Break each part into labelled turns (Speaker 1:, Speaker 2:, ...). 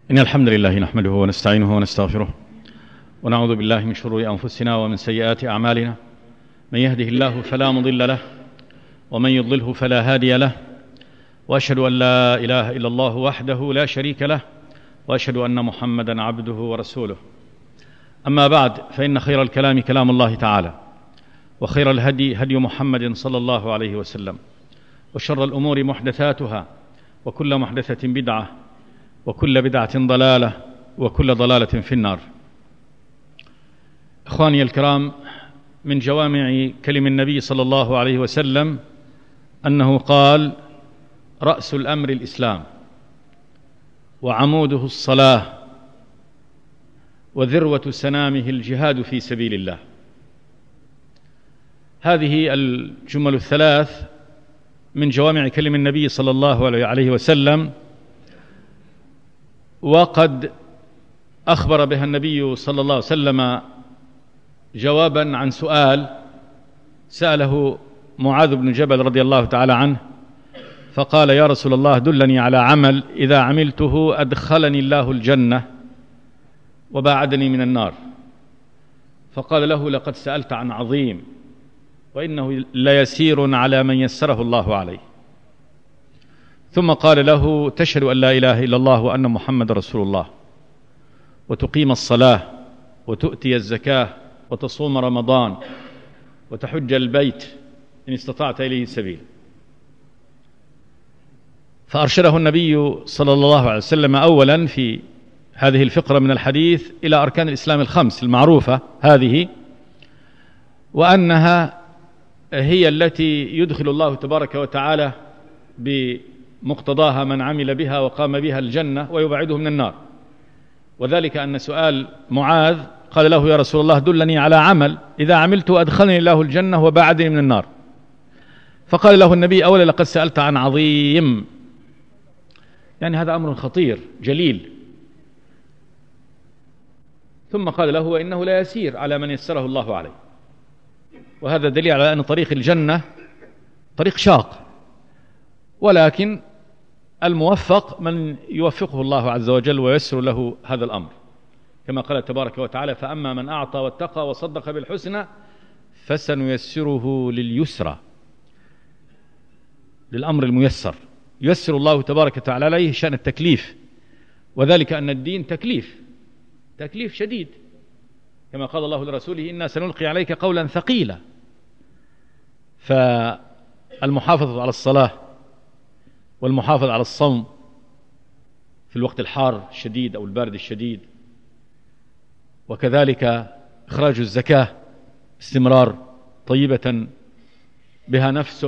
Speaker 1: إن الحمد لله نحمده ونستعينه ونستغفره ونعوذ بالله من شرور أنفسنا ومن سيئات أعمالنا. من يهده الله فلا مضل له ومن يضلله فلا هادي له، وأشهد أن لا إله إلا الله وحده لا شريك له، وأشهد أن محمدا عبده ورسوله. أما بعد، فإن خير الكلام كلام الله تعالى، وخير الهدي هدي محمد صلى الله عليه وسلم، وشر الأمور محدثاتها، وكل محدثة بدعة، وكل بدعة ضلالة، وكل ضلالة في النار. إخواني الكرام، من جوامع كلم النبي صلى الله عليه وسلم أنه قال: رأس الأمر الإسلام، وعموده الصلاة، وذروة سنامه الجهاد في سبيل الله. هذه الجمل الثلاث من جوامع كلم النبي صلى الله عليه وسلم، وقد أخبر بها النبي صلى الله عليه وسلم جوابا عن سؤال سأله معاذ بن جبل رضي الله تعالى عنه، فقال: يا رسول الله، دلني على عمل إذا عملته أدخلني الله الجنة وباعدني من النار. فقال له: لقد سألت عن عظيم، وإنه ليسير على من يسره الله عليه. ثم قال له: تشهد أن لا إله إلا الله وأن محمد رسول الله، وتقيم الصلاة، وتؤتي الزكاة، وتصوم رمضان، وتحج البيت إن استطعت إليه سبيل. فأرشده النبي صلى الله عليه وسلم أولا في هذه الفقرة من الحديث إلى أركان الإسلام الخمس المعروفة هذه، وأنها هي التي يدخل الله تبارك وتعالى بمقتضاها من عمل بها وقام بها الجنة ويبعده من النار. وذلك أن سؤال معاذ قال له: يا رسول الله، دلني على عمل إذا عملته أدخلني الله الجنة وباعدني من النار. فقال له النبي: أولا لقد سألت عن عظيم، يعني هذا أمر خطير جليل. ثم قال له: وإنه لا يسير على من يسره الله عليه. وهذا دليل على أن طريق الجنة طريق شاق، ولكن الموفق من يوفقه الله عز وجل ويسر له هذا الأمر، كما قال تبارك وتعالى: فأما من أعطى واتقى وصدق بالحسنى فسنيسره لليسرى، للأمر الميسر. ييسر الله تبارك وتعالى عليه شأن التكليف، وذلك أن الدين تكليف شديد، كما قال الله لرسوله: إنا سنلقي عليك قولا ثقيلا. فالمحافظة على الصلاة، والمحافظة على الصوم في الوقت الحار الشديد أو البارد الشديد، وكذلك إخراج الزكاة استمرار طيبة بها نفسه،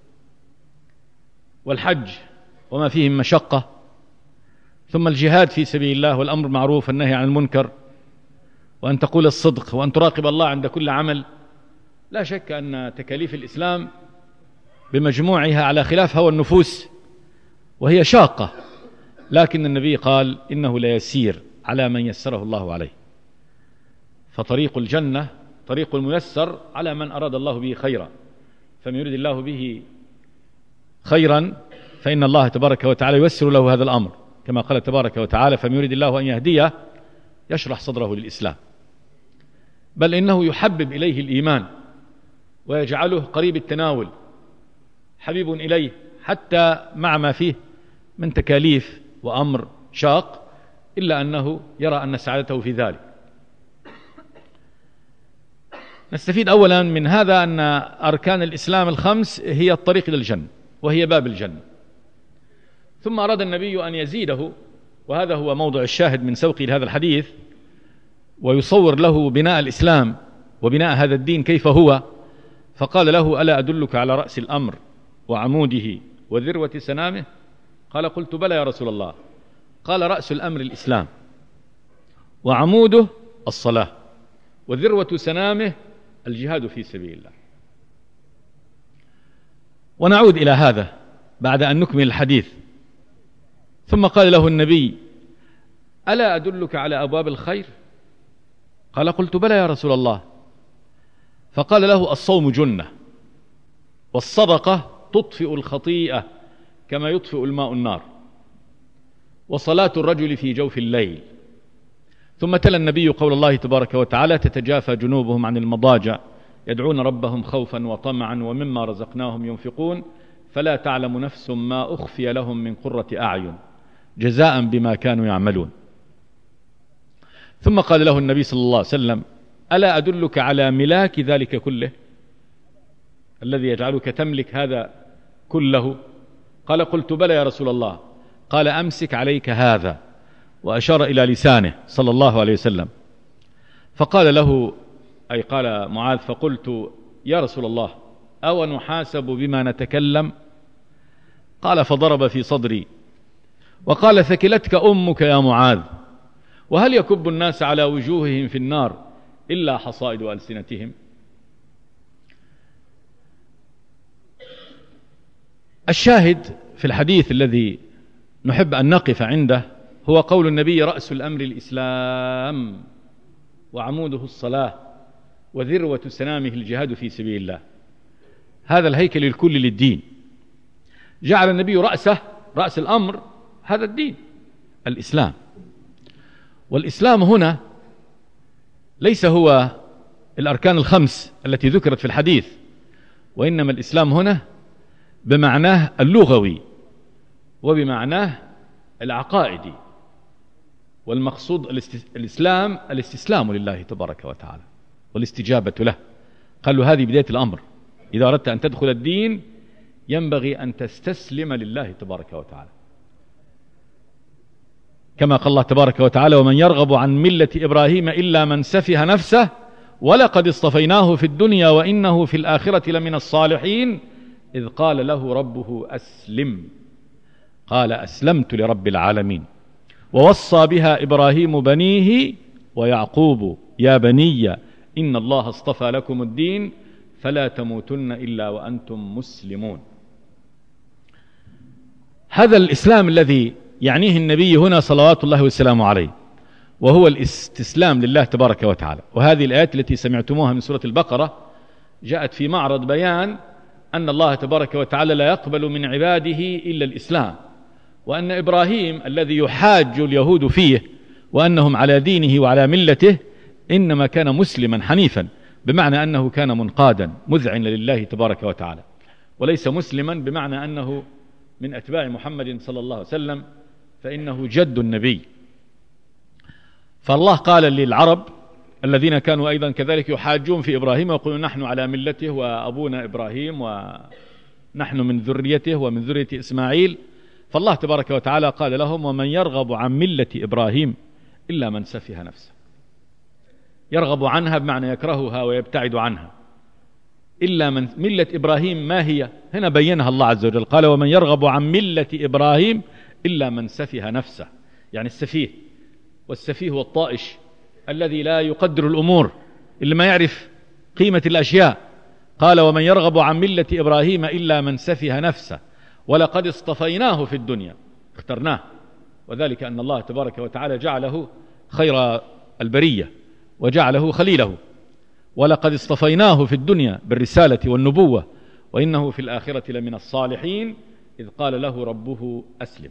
Speaker 1: والحج وما فيه من مشقة، ثم الجهاد في سبيل الله، والأمر معروف والنهي عن المنكر، وأن تقول الصدق، وأن تراقب الله عند كل عمل. لا شك أن تكاليف الإسلام بمجموعها على خلاف هوى النفوس، وهي شاقة، لكن النبي قال: إنه لا يسير على من يسره الله عليه. فطريق الجنة طريق الميسر على من أراد الله به خيرا، فمن يريد الله به خيرا فإن الله تبارك وتعالى ييسر له هذا الأمر، كما قال تبارك وتعالى: فمن يريد الله أن يهديه يشرح صدره للإسلام، بل إنه يحبب إليه الإيمان ويجعله قريب التناول، حبيب إليه، حتى مع ما فيه من تكاليف وأمر شاق، إلا أنه يرى أن سعادته في ذلك. نستفيد أولا من هذا أن أركان الإسلام الخمس هي الطريق إلى الجنة، وهي باب الجنة. ثم أراد النبي أن يزيده، وهذا هو موضع الشاهد من سوقه لهذا الحديث، ويصور له بناء الإسلام وبناء هذا الدين كيف هو. فقال له: ألا أدلك على رأس الأمر وعموده وذروة سنامه؟ قال: قلت بلى يا رسول الله. قال: رأس الأمر الإسلام، وعموده الصلاة، وذروة سنامه الجهاد في سبيل الله. ونعود إلى هذا بعد أن نكمل الحديث. ثم قال له النبي: ألا أدلك على أبواب الخير؟ قال: قلت بلى يا رسول الله. فقال له: الصوم جنة، والصدقة تطفئ الخطيئة كما يطفئ الماء النار، وصلاة الرجل في جوف الليل. ثم تلا النبي قول الله تبارك وتعالى: تتجافى جنوبهم عن المضاجع يدعون ربهم خوفا وطمعا ومما رزقناهم ينفقون فلا تعلم نفس ما أخفي لهم من قرة أعين جزاء بما كانوا يعملون. ثم قال له النبي صلى الله عليه وسلم: ألا أدلك على ملاك ذلك كله، الذي يجعلك تملك هذا كله؟ قال: قلت بلى يا رسول الله. قال: أمسك عليك هذا، وأشار إلى لسانه صلى الله عليه وسلم. فقال له، أي قال معاذ: فقلت يا رسول الله أو نحاسب بما نتكلم؟ قال: فضرب في صدري وقال: ثكلتك أمك يا معاذ، وهل يكب الناس على وجوههم في النار إلا حصائد ألسنتهم؟ الشاهد في الحديث الذي نحب أن نقف عنده هو قول النبي: رأس الأمر الإسلام وعموده الصلاة وذروة سنامه الجهاد في سبيل الله. هذا الهيكل الكلي للدين، جعل النبي رأس الأمر هذا الدين الإسلام. والإسلام هنا ليس هو الأركان الخمس التي ذكرت في الحديث، وإنما الإسلام هنا بمعناه اللغوي وبمعناه العقائدي، والمقصود الإسلام الاستسلام لله تبارك وتعالى والاستجابة له. قالوا هذه بداية الأمر، إذا أردت أن تدخل الدين ينبغي أن تستسلم لله تبارك وتعالى، كما قال الله تبارك وتعالى: ومن يرغب عن ملة إبراهيم إلا من سفه نفسه ولقد اصطفيناه في الدنيا وإنه في الآخرة لمن الصالحين إذ قال له ربه أسلم قال أسلمت لرب العالمين. ووصى بها إبراهيم بنيه ويعقوب يا بني إن الله اصطفى لكم الدين فلا تموتن إلا وأنتم مسلمون. هذا الإسلام الذي يعنيه النبي هنا صلوات الله وسلامه عليه، وهو الاستسلام لله تبارك وتعالى. وهذه الآيات التي سمعتموها من سورة البقرة جاءت في معرض بيان أن الله تبارك وتعالى لا يقبل من عباده إلا الإسلام، وأن إبراهيم الذي يحاج اليهود فيه وأنهم على دينه وعلى ملته إنما كان مسلما حنيفا، بمعنى أنه كان منقادا مذعنا لله تبارك وتعالى، وليس مسلما بمعنى أنه من أتباع محمد صلى الله عليه وسلم، فإنه جد النبي. فالله قال للعرب الذين كانوا أيضا كذلك يحاجون في إبراهيم ويقولون نحن على ملته وأبونا إبراهيم ونحن من ذريته ومن ذرية إسماعيل، فالله تبارك وتعالى قال لهم: ومن يرغب عن ملة إبراهيم إلا من سفه نفسه. يرغب عنها بمعنى يكرهها ويبتعد عنها. إلا من ملة إبراهيم ما هي؟ هنا بينها الله عز وجل، قال: ومن يرغب عن ملة إبراهيم إلا من سفه نفسه، يعني السفيه. والسفيه هو الطائش الذي لا يقدر الأمور، اللي ما يعرف قيمة الأشياء. قال: ومن يرغب عن ملة إبراهيم إلا من سفه نفسه ولقد اصطفيناه في الدنيا، اخترناه، وذلك أن الله تبارك وتعالى جعله خير البرية وجعله خليله. ولقد اصطفيناه في الدنيا بالرسالة والنبوة وإنه في الآخرة لمن الصالحين إذ قال له ربه أسلم.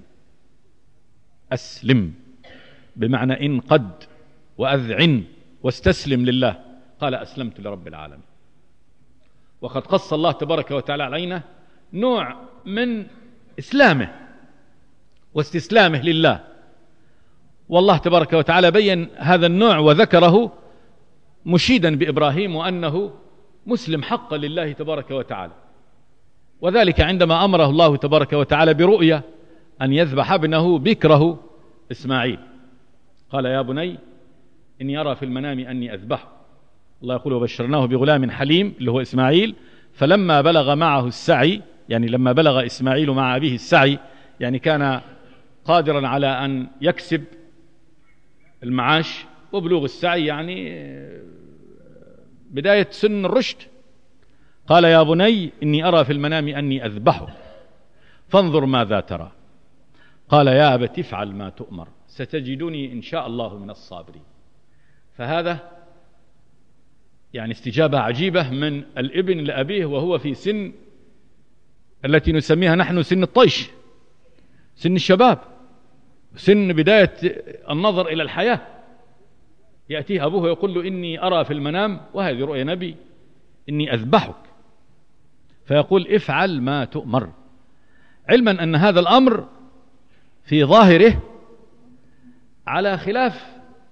Speaker 1: أسلم بمعنى انقد وأذعن واستسلم لله. قال: أسلمت لرب العالمين. وقد قص الله تبارك وتعالى علينا نوع من إسلامه واستسلامه لله، والله تبارك وتعالى بين هذا النوع وذكره مشيدا بإبراهيم وأنه مسلم حقا لله تبارك وتعالى، وذلك عندما أمره الله تبارك وتعالى برؤية أن يذبح ابنه بكره إسماعيل. قال: يا بني إني أرى في المنام أني أذبحه. الله يقول: وبشرناه بغلام حليم اللي هو إسماعيل، فلما بلغ معه السعي، يعني لما بلغ إسماعيل مع أبيه السعي، يعني كان قادرا على أن يكسب المعاش، وبلوغ السعي يعني بداية سن الرشد. قال: يا بني إني أرى في المنام أني أذبحه فانظر ماذا ترى. قال: يا أبت افعل ما تؤمر ستجدني إن شاء الله من الصابرين. فهذا يعني استجابة عجيبة من الابن لأبيه وهو في سن التي نسميها نحن سن الطيش، سن الشباب، سن بداية النظر إلى الحياة، يأتيه أبوه يقول له إني أرى في المنام، وهذه رؤيا نبي، إني أذبحك، فيقول افعل ما تؤمر، علما أن هذا الأمر في ظاهره على خلاف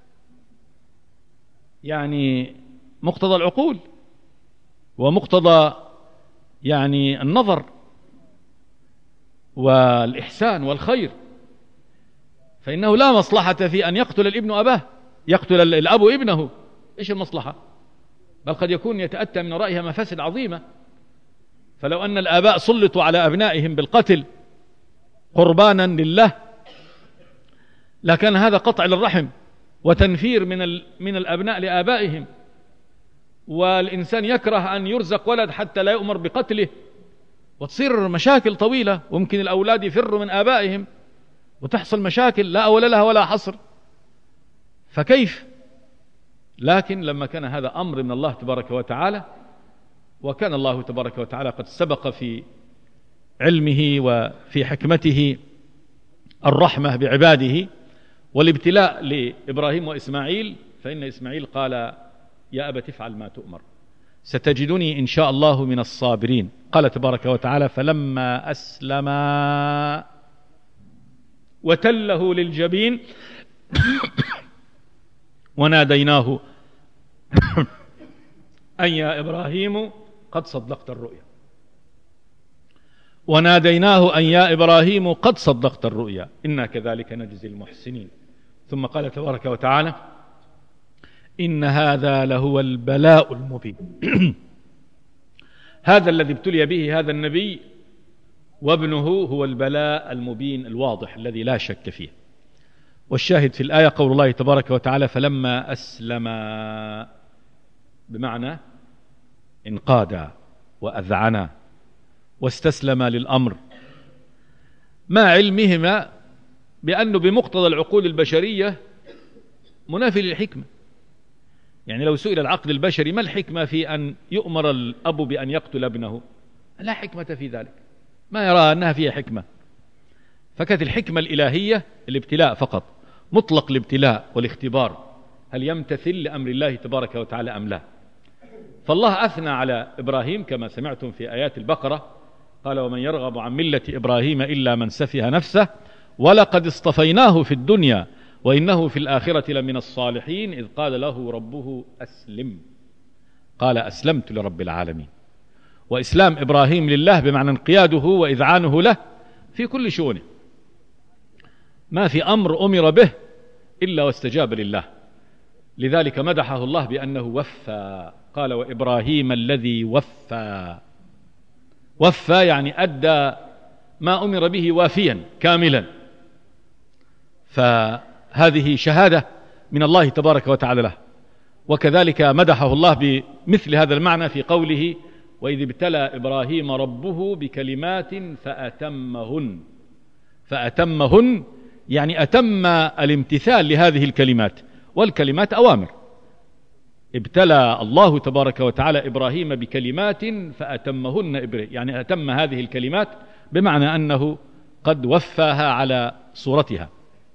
Speaker 1: يعني مقتضى العقول ومقتضى يعني النظر والإحسان والخير، فإنه لا مصلحة في أن يقتل الابن أباه، يقتل الأب ابنه، إيش المصلحة؟ بل قد يكون يتأتى من رأيها مفاسد عظيمة. فلو أن الآباء سلطوا على أبنائهم بالقتل قربانا لله لكان هذا قطع للرحم وتنفير من الأبناء لآبائهم، والإنسان يكره أن يرزق ولد حتى لا يؤمر بقتله، وتصير مشاكل طويلة، وممكن الأولاد يفروا من آبائهم وتحصل مشاكل لا أول لها ولا حصر، فكيف؟ لكن لما كان هذا أمر من الله تبارك وتعالى، وكان الله تبارك وتعالى قد سبق في علمه وفي حكمته الرحمة بعباده والابتلاء لإبراهيم وإسماعيل، فإن إسماعيل قال يا أبت افعل ما تؤمر ستجدني إن شاء الله من الصابرين. قال تبارك وتعالى فلما أسلما وتله للجبين وناديناه أن يا إبراهيم قد صدقت الرؤيا، وناديناه أن يا إبراهيم قد صدقت الرؤيا إنا كذلك نجزي المحسنين. ثم قال تبارك وتعالى إن هذا لهو البلاء المبين. هذا الذي ابتلي به هذا النبي وابنه هو البلاء المبين الواضح الذي لا شك فيه. والشاهد في الآية قول الله تبارك وتعالى فلما أسلما، بمعنى انقادا وأذعنا واستسلما للأمر، مع علمهما بأنه بمقتضى العقول البشرية منافي للحكمة. يعني لو سئل العقل البشري ما الحكمة في أن يؤمر الأب بأن يقتل ابنه، لا حكمة في ذلك، ما يرى أنها فيها حكمة. فكانت الحكمة الإلهية الابتلاء فقط، مطلق الابتلاء والاختبار، هل يمتثل لأمر الله تبارك وتعالى أم لا. فالله أثنى على إبراهيم كما سمعتم في آيات البقرة، قال ومن يرغب عن ملة إبراهيم إلا من سفه نفسه ولقد اصطفيناه في الدنيا وإنه في الآخرة لمن الصالحين إذ قال له ربه أسلم، قال أسلمت لرب العالمين. وإسلام إبراهيم لله بمعنى انقياده وإذعانه له في كل شؤونه، ما في أمر أمر به إلا واستجاب لله. لذلك مدحه الله بأنه وفى، قال وإبراهيم الذي وفى. وفى يعني أدى ما أمر به وافيا كاملا، فهذه شهادة من الله تبارك وتعالى له. وكذلك مدحه الله بمثل هذا المعنى في قوله وإذ ابتلى إبراهيم ربه بكلمات فأتمهن. فأتمهن يعني أتم الامتثال لهذه الكلمات، والكلمات أوامر. ابتلى الله تبارك وتعالى إبراهيم بكلمات فأتمهن، يعني أتم هذه الكلمات بمعنى أنه قد وفاها على صورتها.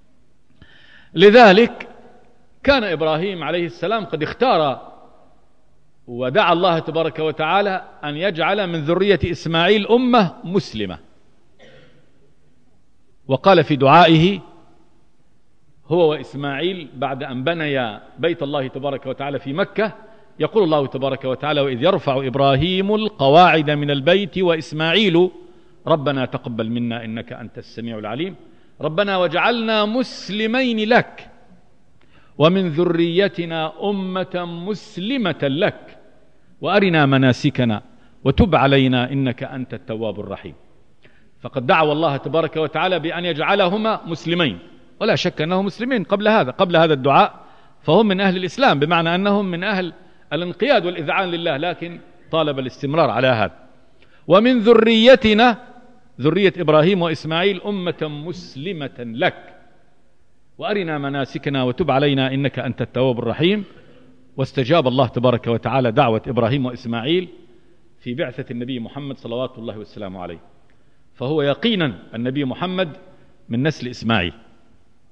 Speaker 1: لذلك كان إبراهيم عليه السلام قد اختار ودعا الله تبارك وتعالى أن يجعل من ذرية إسماعيل أمة مسلمة، وقال في دعائه هو وإسماعيل بعد أن بنيا بيت الله تبارك وتعالى في مكة، يقول الله تبارك وتعالى وإذ يرفع إبراهيم القواعد من البيت وإسماعيل ربنا تقبل منا إنك أنت السميع العليم ربنا وجعلنا مسلمين لك ومن ذريتنا أمة مسلمة لك وأرنا مناسكنا وتب علينا إنك أنت التواب الرحيم. فقد دعوا الله تبارك وتعالى بأن يجعلهما مسلمين، ولا شك أنهم مسلمين قبل هذا الدعاء، فهم من أهل الإسلام بمعنى أنهم من أهل الانقياد والإذعان لله، لكن طالب الاستمرار على هذا. ومن ذريتنا ذرية إبراهيم وإسماعيل أمة مسلمة لك وأرنا مناسكنا وتب علينا إنك أنت التواب الرحيم. واستجاب الله تبارك وتعالى دعوة إبراهيم وإسماعيل في بعثة النبي محمد صلوات الله والسلام عليه، فهو يقينا النبي محمد من نسل إسماعيل،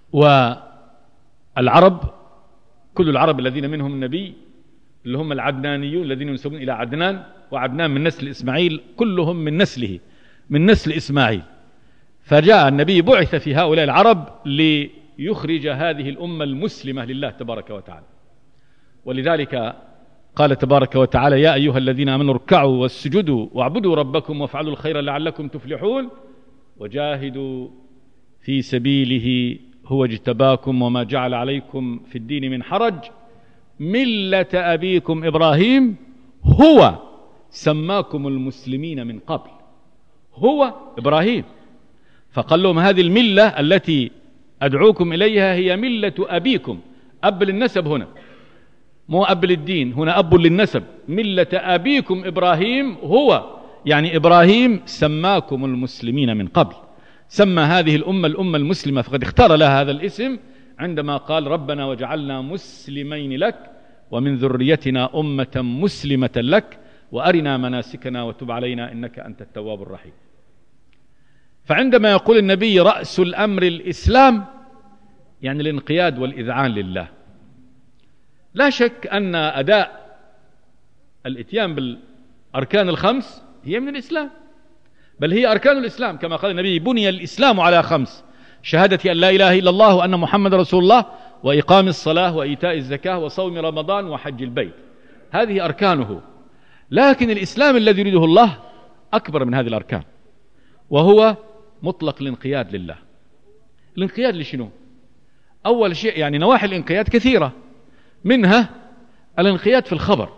Speaker 1: والعرب كل العرب الذين منهم النبي اللي هم العدنانيون الذين ينسبون إلى عدنان، وعدنان من نسل إسماعيل، كلهم من نسله من نسل إسماعيل. فجاء النبي بعث في هؤلاء العرب ليخرج هذه الأمة المسلمة لله تبارك وتعالى. ولذلك قال تبارك وتعالى: يا أيها الذين آمنوا اركعوا واسجدوا واعبدوا ربكم وافعلوا الخير لعلكم تفلحون وجاهدوا في سبيله هو اجتباكم وما جعل عليكم في الدين من حرج ملة أبيكم إبراهيم هو سماكم المسلمين من قبل. هو إبراهيم. فقال لهم: هذه الملة التي أدعوكم إليها هي ملة أبيكم. أب للنسب هنا، مو أب للدين، هنا أب للنسب. ملة أبيكم إبراهيم هو، يعني إبراهيم سماكم المسلمين من قبل، سمى هذه الأمة الأمة المسلمة، فقد اختار لها هذا الاسم عندما قال: ربنا وجعلنا مسلمين لك ومن ذريتنا أمة مسلمة لك وأرنا مناسكنا وتب علينا إنك أنت التواب الرحيم. فعندما يقول النبي رأس الأمر الإسلام، يعني الانقياد والإذعان لله. لا شك أن أداء الإتيان بالأركان الخمس هي من الإسلام، بل هي أركان الإسلام كما قال النبي: بني الإسلام على خمس: شهادة أن لا إله إلا الله وأن محمد رسول الله وإقام الصلاة وإيتاء الزكاة وصوم رمضان وحج البيت. هذه أركانه. لكن الإسلام الذي يريده الله أكبر من هذه الأركان، وهو مطلق الانقياد لله. الانقياد لشنو؟ أول شيء يعني نواحي الانقياد كثيرة، منها الانقياد في الخبر.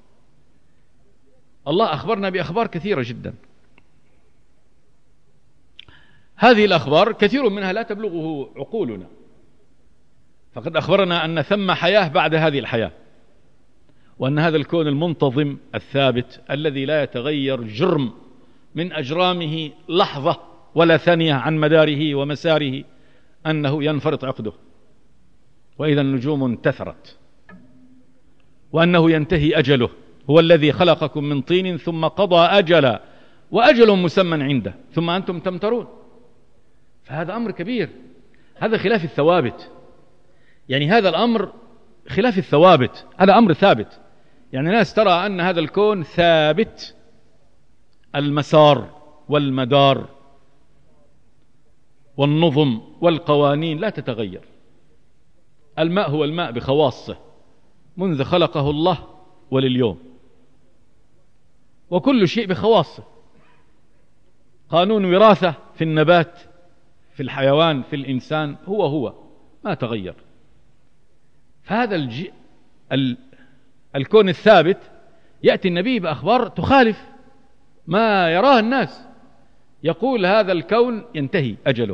Speaker 1: الله أخبرنا بأخبار كثيرة جدا، هذه الأخبار كثير منها لا تبلغه عقولنا. فقد أخبرنا أن ثم حياة بعد هذه الحياة، وأن هذا الكون المنتظم الثابت الذي لا يتغير جرم من أجرامه لحظة ولا ثانية عن مداره ومساره أنه ينفرط عقده، وإذا النجوم انتثرت، وأنه ينتهي أجله. هو الذي خلقكم من طين ثم قضى أجلا وأجل مسمى عنده ثم أنتم تمترون. فهذا أمر كبير، هذا خلاف الثوابت. يعني هذا الأمر خلاف الثوابت، هذا أمر ثابت. يعني الناس ترى أن هذا الكون ثابت، المسار والمدار والنظم والقوانين لا تتغير. الماء هو الماء بخواصه منذ خلقه الله ولليوم، وكل شيء بخواصه. قانون وراثة في النبات، في الحيوان، في الإنسان هو ما تغير. فهذا الكون الثابت يأتي النبي بأخبار تخالف ما يراه الناس. يقول هذا الكون ينتهي أجله،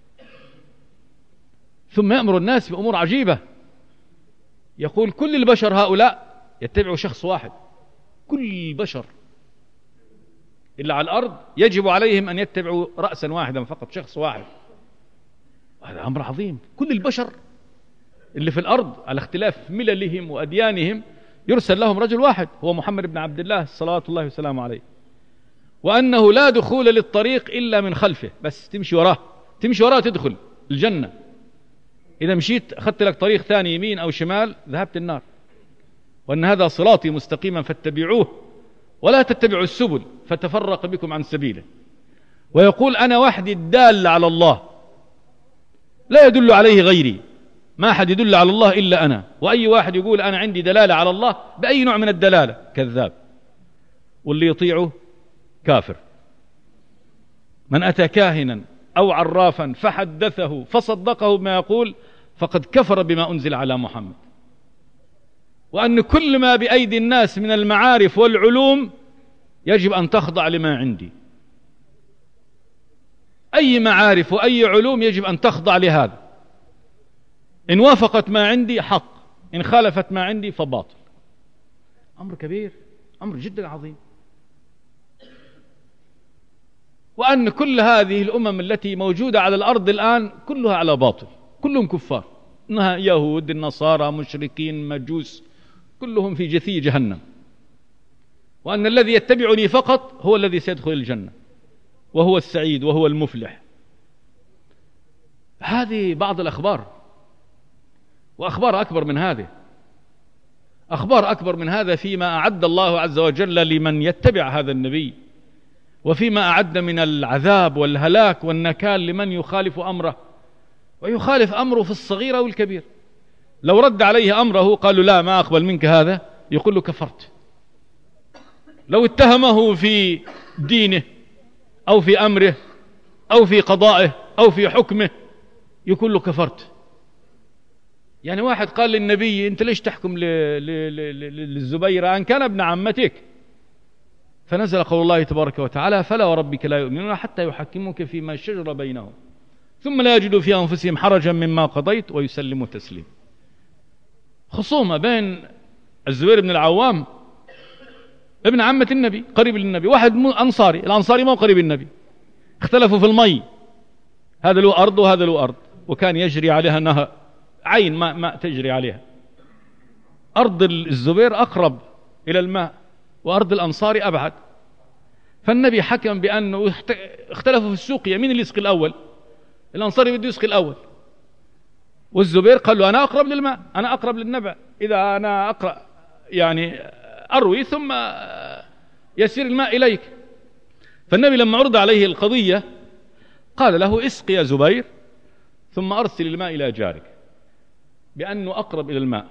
Speaker 1: ثم يأمر الناس بأمور عجيبة. يقول كل البشر هؤلاء يتبعوا شخص واحد، كل البشر إلا على الأرض يجب عليهم أن يتبعوا رأسا واحدا فقط، شخص واحد. هذا أمر عظيم. كل البشر اللي في الأرض على اختلاف مللهم وأديانهم يرسل لهم رجل واحد هو محمد بن عبد الله صلوات الله وسلامه عليه، وأنه لا دخول للطريق إلا من خلفه، بس تمشي وراه تدخل الجنة. إذا مشيت أخذت لك طريق ثاني يمين أو شمال ذهبت النار. وأن هذا صراطي مستقيما فاتبعوه ولا تتبعوا السبل فتفرق بكم عن سبيله. ويقول أنا وحدي الدال على الله، لا يدل عليه غيري، ما أحد يدل على الله إلا أنا. وأي واحد يقول أنا عندي دلالة على الله بأي نوع من الدلالة كذاب، واللي يطيعه كافر. من أتى كاهنا أو عرافا فحدثه فصدقه بما يقول فقد كفر بما أنزل على محمد. وأن كل ما بأيدي الناس من المعارف والعلوم يجب أن تخضع لما عندي. أي معارف وأي علوم يجب أن تخضع لهذا. إن وافقت ما عندي حق، إن خالفت ما عندي فباطل. أمر كبير، أمر جدا عظيم. وأن كل هذه الأمم التي موجودة على الأرض الآن كلها على باطل، كلهم كفار، إنها يهود، النصارى، مشركين، مجوس، كلهم في جثي جهنم. وأن الذي يتبعني فقط هو الذي سيدخل الجنة، وهو السعيد وهو المفلح. هذه بعض الأخبار، وأخبار أكبر من هذه، أخبار أكبر من هذا فيما أعد الله عز وجل لمن يتبع هذا النبي، وفيما أعد من العذاب والهلاك والنكال لمن يخالف أمره، ويخالف أمره في الصغير أو الكبير. لو رد عليه أمره قالوا لا ما أقبل منك هذا، يقول له كفرت. لو اتهمه في دينه أو في أمره أو في قضائه أو في حكمه يقول له كفرت. يعني واحد قال للنبي أنت ليش تحكم للزبير أن كان ابن عمتك؟ فنزل قول الله تبارك وتعالى فلا وربك لا يؤمنون حتى يحكموك فيما شجر بينهم ثم لا يجدوا في أنفسهم حرجا مما قضيت ويسلموا تسليم. خصومة بين الزبير بن العوام ابن عمة النبي قريب للنبي، واحد أنصاري، الأنصاري ما هو قريب النبي، اختلفوا في المي، هذا له أرض وهذا له أرض، وكان يجري عليها نهر عين ماء تجري عليها. أرض الزبير أقرب إلى الماء وأرض الأنصاري أبعد، فالنبي حكم بأنه اختلفوا في السوق مين اللي يسقي الأول. الأنصاري بده يسقي الأول، والزبير قال له أنا أقرب للماء، أنا أقرب للنبع، إذا أنا أقرأ يعني أروي ثم يسير الماء إليك. فالنبي لما عرض عليه القضية قال له اسقي يا زبير ثم أرسل الماء إلى جارك، بأنه أقرب إلى الماء.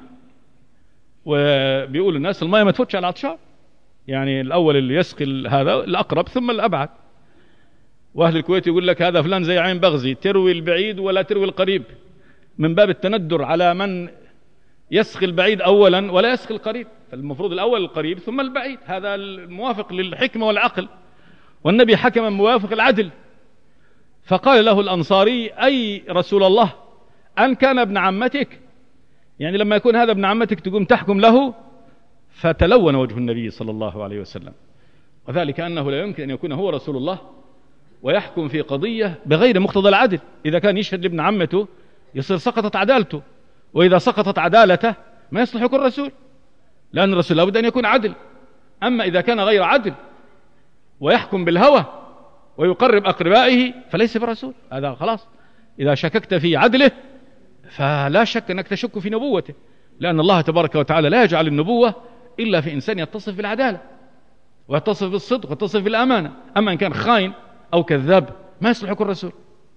Speaker 1: وبيقول الناس الماء ما تفوتش على العطشان، يعني الأول اللي يسقي هذا الأقرب ثم الأبعد. وأهل الكويت يقول لك هذا فلان زي عين بغزي، تروي البعيد ولا تروي القريب، من باب التندر على من يسقي البعيد أولا ولا يسقي القريب، فالمفروض الأول القريب ثم البعيد، هذا الموافق للحكمة والعقل، والنبي حكم موافق العدل. فقال له الأنصاري أي رسول الله أن كان ابن عمتك، يعني لما يكون هذا ابن عمتك تقوم تحكم له؟ فتلون وجه النبي صلى الله عليه وسلم، وذلك أنه لا يمكن أن يكون هو رسول الله ويحكم في قضية بغير مقتضى العدل. إذا كان يشهد لابن عمته يصير سقطت عدالته، وإذا سقطت عدالته ما يصلح يكون رسول، لأن الرسول لابد أن يكون عدل. أما إذا كان غير عدل ويحكم بالهوى ويقرب أقربائه فليس برسول، هذا خلاص. إذا شككت في عدله فلا شك أنك تشك في نبوته، لأن الله تبارك وتعالى لا يجعل النبوة إلا في إنسان يتصف بالعدالة ويتصف بالصدق ويتصف بالأمانة. أما إن كان خاين أو كذاب ما يصلح يكون رسول.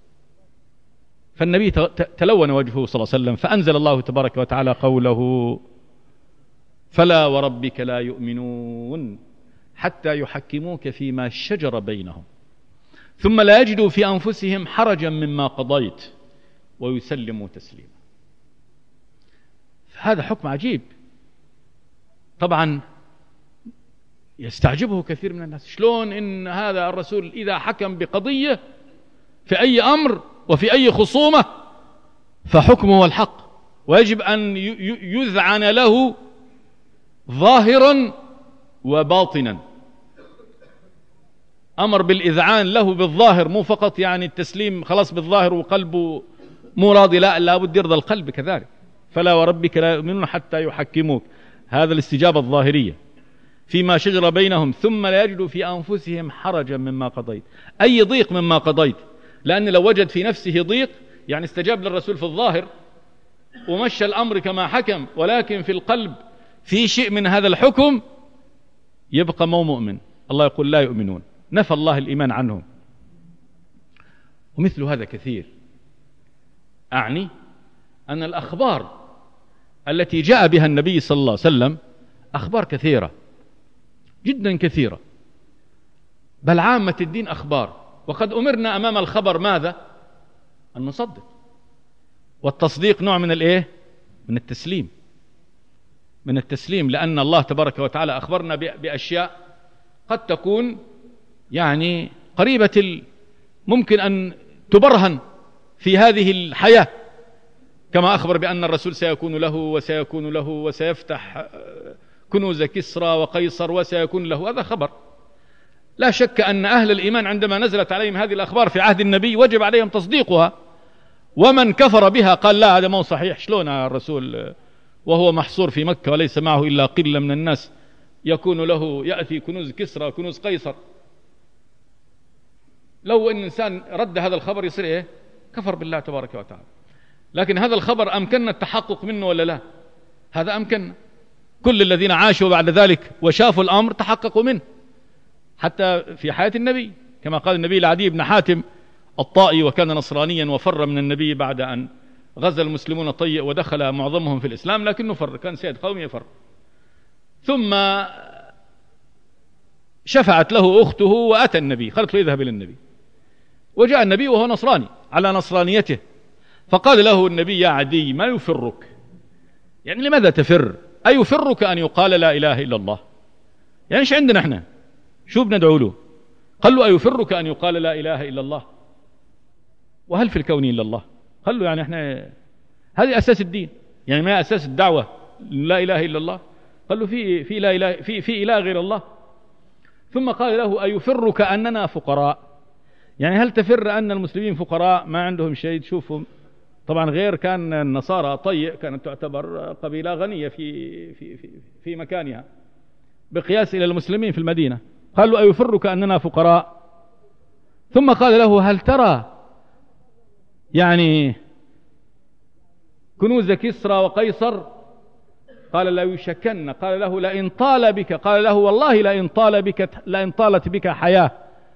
Speaker 1: فالنبي تلون وجهه صلى الله عليه وسلم، فأنزل الله تبارك وتعالى قوله فلا وربك لا يؤمنون حتى يحكموك فيما شجر بينهم ثم لا يجدوا في أنفسهم حرجا مما قضيت ويسلموا تسليما. هذا حكم عجيب طبعا يستعجبه كثير من الناس، شلون إن هذا الرسول إذا حكم بقضية في أي أمر وفي أي خصومة فحكمه الحق، ويجب أن يذعن له ظاهرا وباطنا. أمر بالإذعان له بالظاهر، مو فقط يعني التسليم خلاص بالظاهر وقلبه مو راضي، لا لابد يرضى القلب كذلك. فلا وربك لا يؤمنون حتى يحكموك، هذا الاستجابة الظاهرية، فيما شجر بينهم ثم لا يجدوا في أنفسهم حرجا مما قضيت، أي ضيق مما قضيت، لأن لو وجد في نفسه ضيق يعني استجاب للرسول في الظاهر ومشى الأمر كما حكم، ولكن في القلب في شيء من هذا الحكم يبقى مو مؤمن. الله يقول لا يؤمنون، نفى الله الإيمان عنهم. ومثل هذا كثير. أعني أن الأخبار التي جاء بها النبي صلى الله عليه وسلم أخبار كثيرة جدا كثيرة، بل عامة الدين أخبار، وقد أمرنا أمام الخبر ماذا؟ أن نصدق. والتصديق نوع من الإيه؟ من التسليم، من التسليم، لأن الله تبارك وتعالى أخبرنا بأشياء قد تكون يعني قريبة ممكن أن تبرهن في هذه الحياة، كما أخبر بأن الرسول سيكون له وسيكون له وسيفتح كنوز كسرى وقيصر وسيكون له، هذا خبر. لا شك أن أهل الإيمان عندما نزلت عليهم هذه الأخبار في عهد النبي وجب عليهم تصديقها، ومن كفر بها قال لا هذا مو صحيح، شلون الرسول وهو محصور في مكة وليس معه إلا قلة من الناس يكون له يأتي كنوز كسرى وكنوز قيصر؟ لو أن إنسان رد هذا الخبر يصير إيه؟ كفر بالله تبارك وتعالى. لكن هذا الخبر أمكننا التحقق منه ولا لا؟ هذا أمكننا. كل الذين عاشوا بعد ذلك وشافوا الأمر تحققوا منه، حتى في حياة النبي كما قال النبي لعدي بن حاتم الطائي، وكان نصرانيا وفر من النبي بعد أن غزا المسلمون الطيء ودخل معظمهم في الإسلام، لكنه فر، كان سيد قوم يفر. ثم شفعت له أخته وأتى النبي، قالت له اذهب إلى النبي. وجاء النبي وهو نصراني على نصرانيته، فقال له النبي يا عدي ما يفرك؟ يعني لماذا تفر؟ أيفرك أن يقال لا إله إلا الله؟ يعني ايش عندنا احنا؟ شو بندعو له؟ قال له أيفرك أن يقال لا إله إلا الله؟ وهل في الكون إلا الله؟ قال له يعني احنا هذه أساس الدين، يعني ما أساس الدعوة لا إله إلا الله؟ قال له في لا إله في إله غير الله. ثم قال له أيفرك أننا فقراء؟ يعني هل تفر أن المسلمين فقراء ما عندهم شيء؟ تشوفهم طبعا غير كان النصارى طيء كانت تعتبر قبيلة غنية في مكانها بقياس إلى المسلمين في المدينة. قال له أيفرك أننا فقراء؟ ثم قال له هل ترى يعني كنوز كسرى وقيصر؟ قال لا يشكن. قال له لئن طال بك، قال له والله لئن طالت بك حياة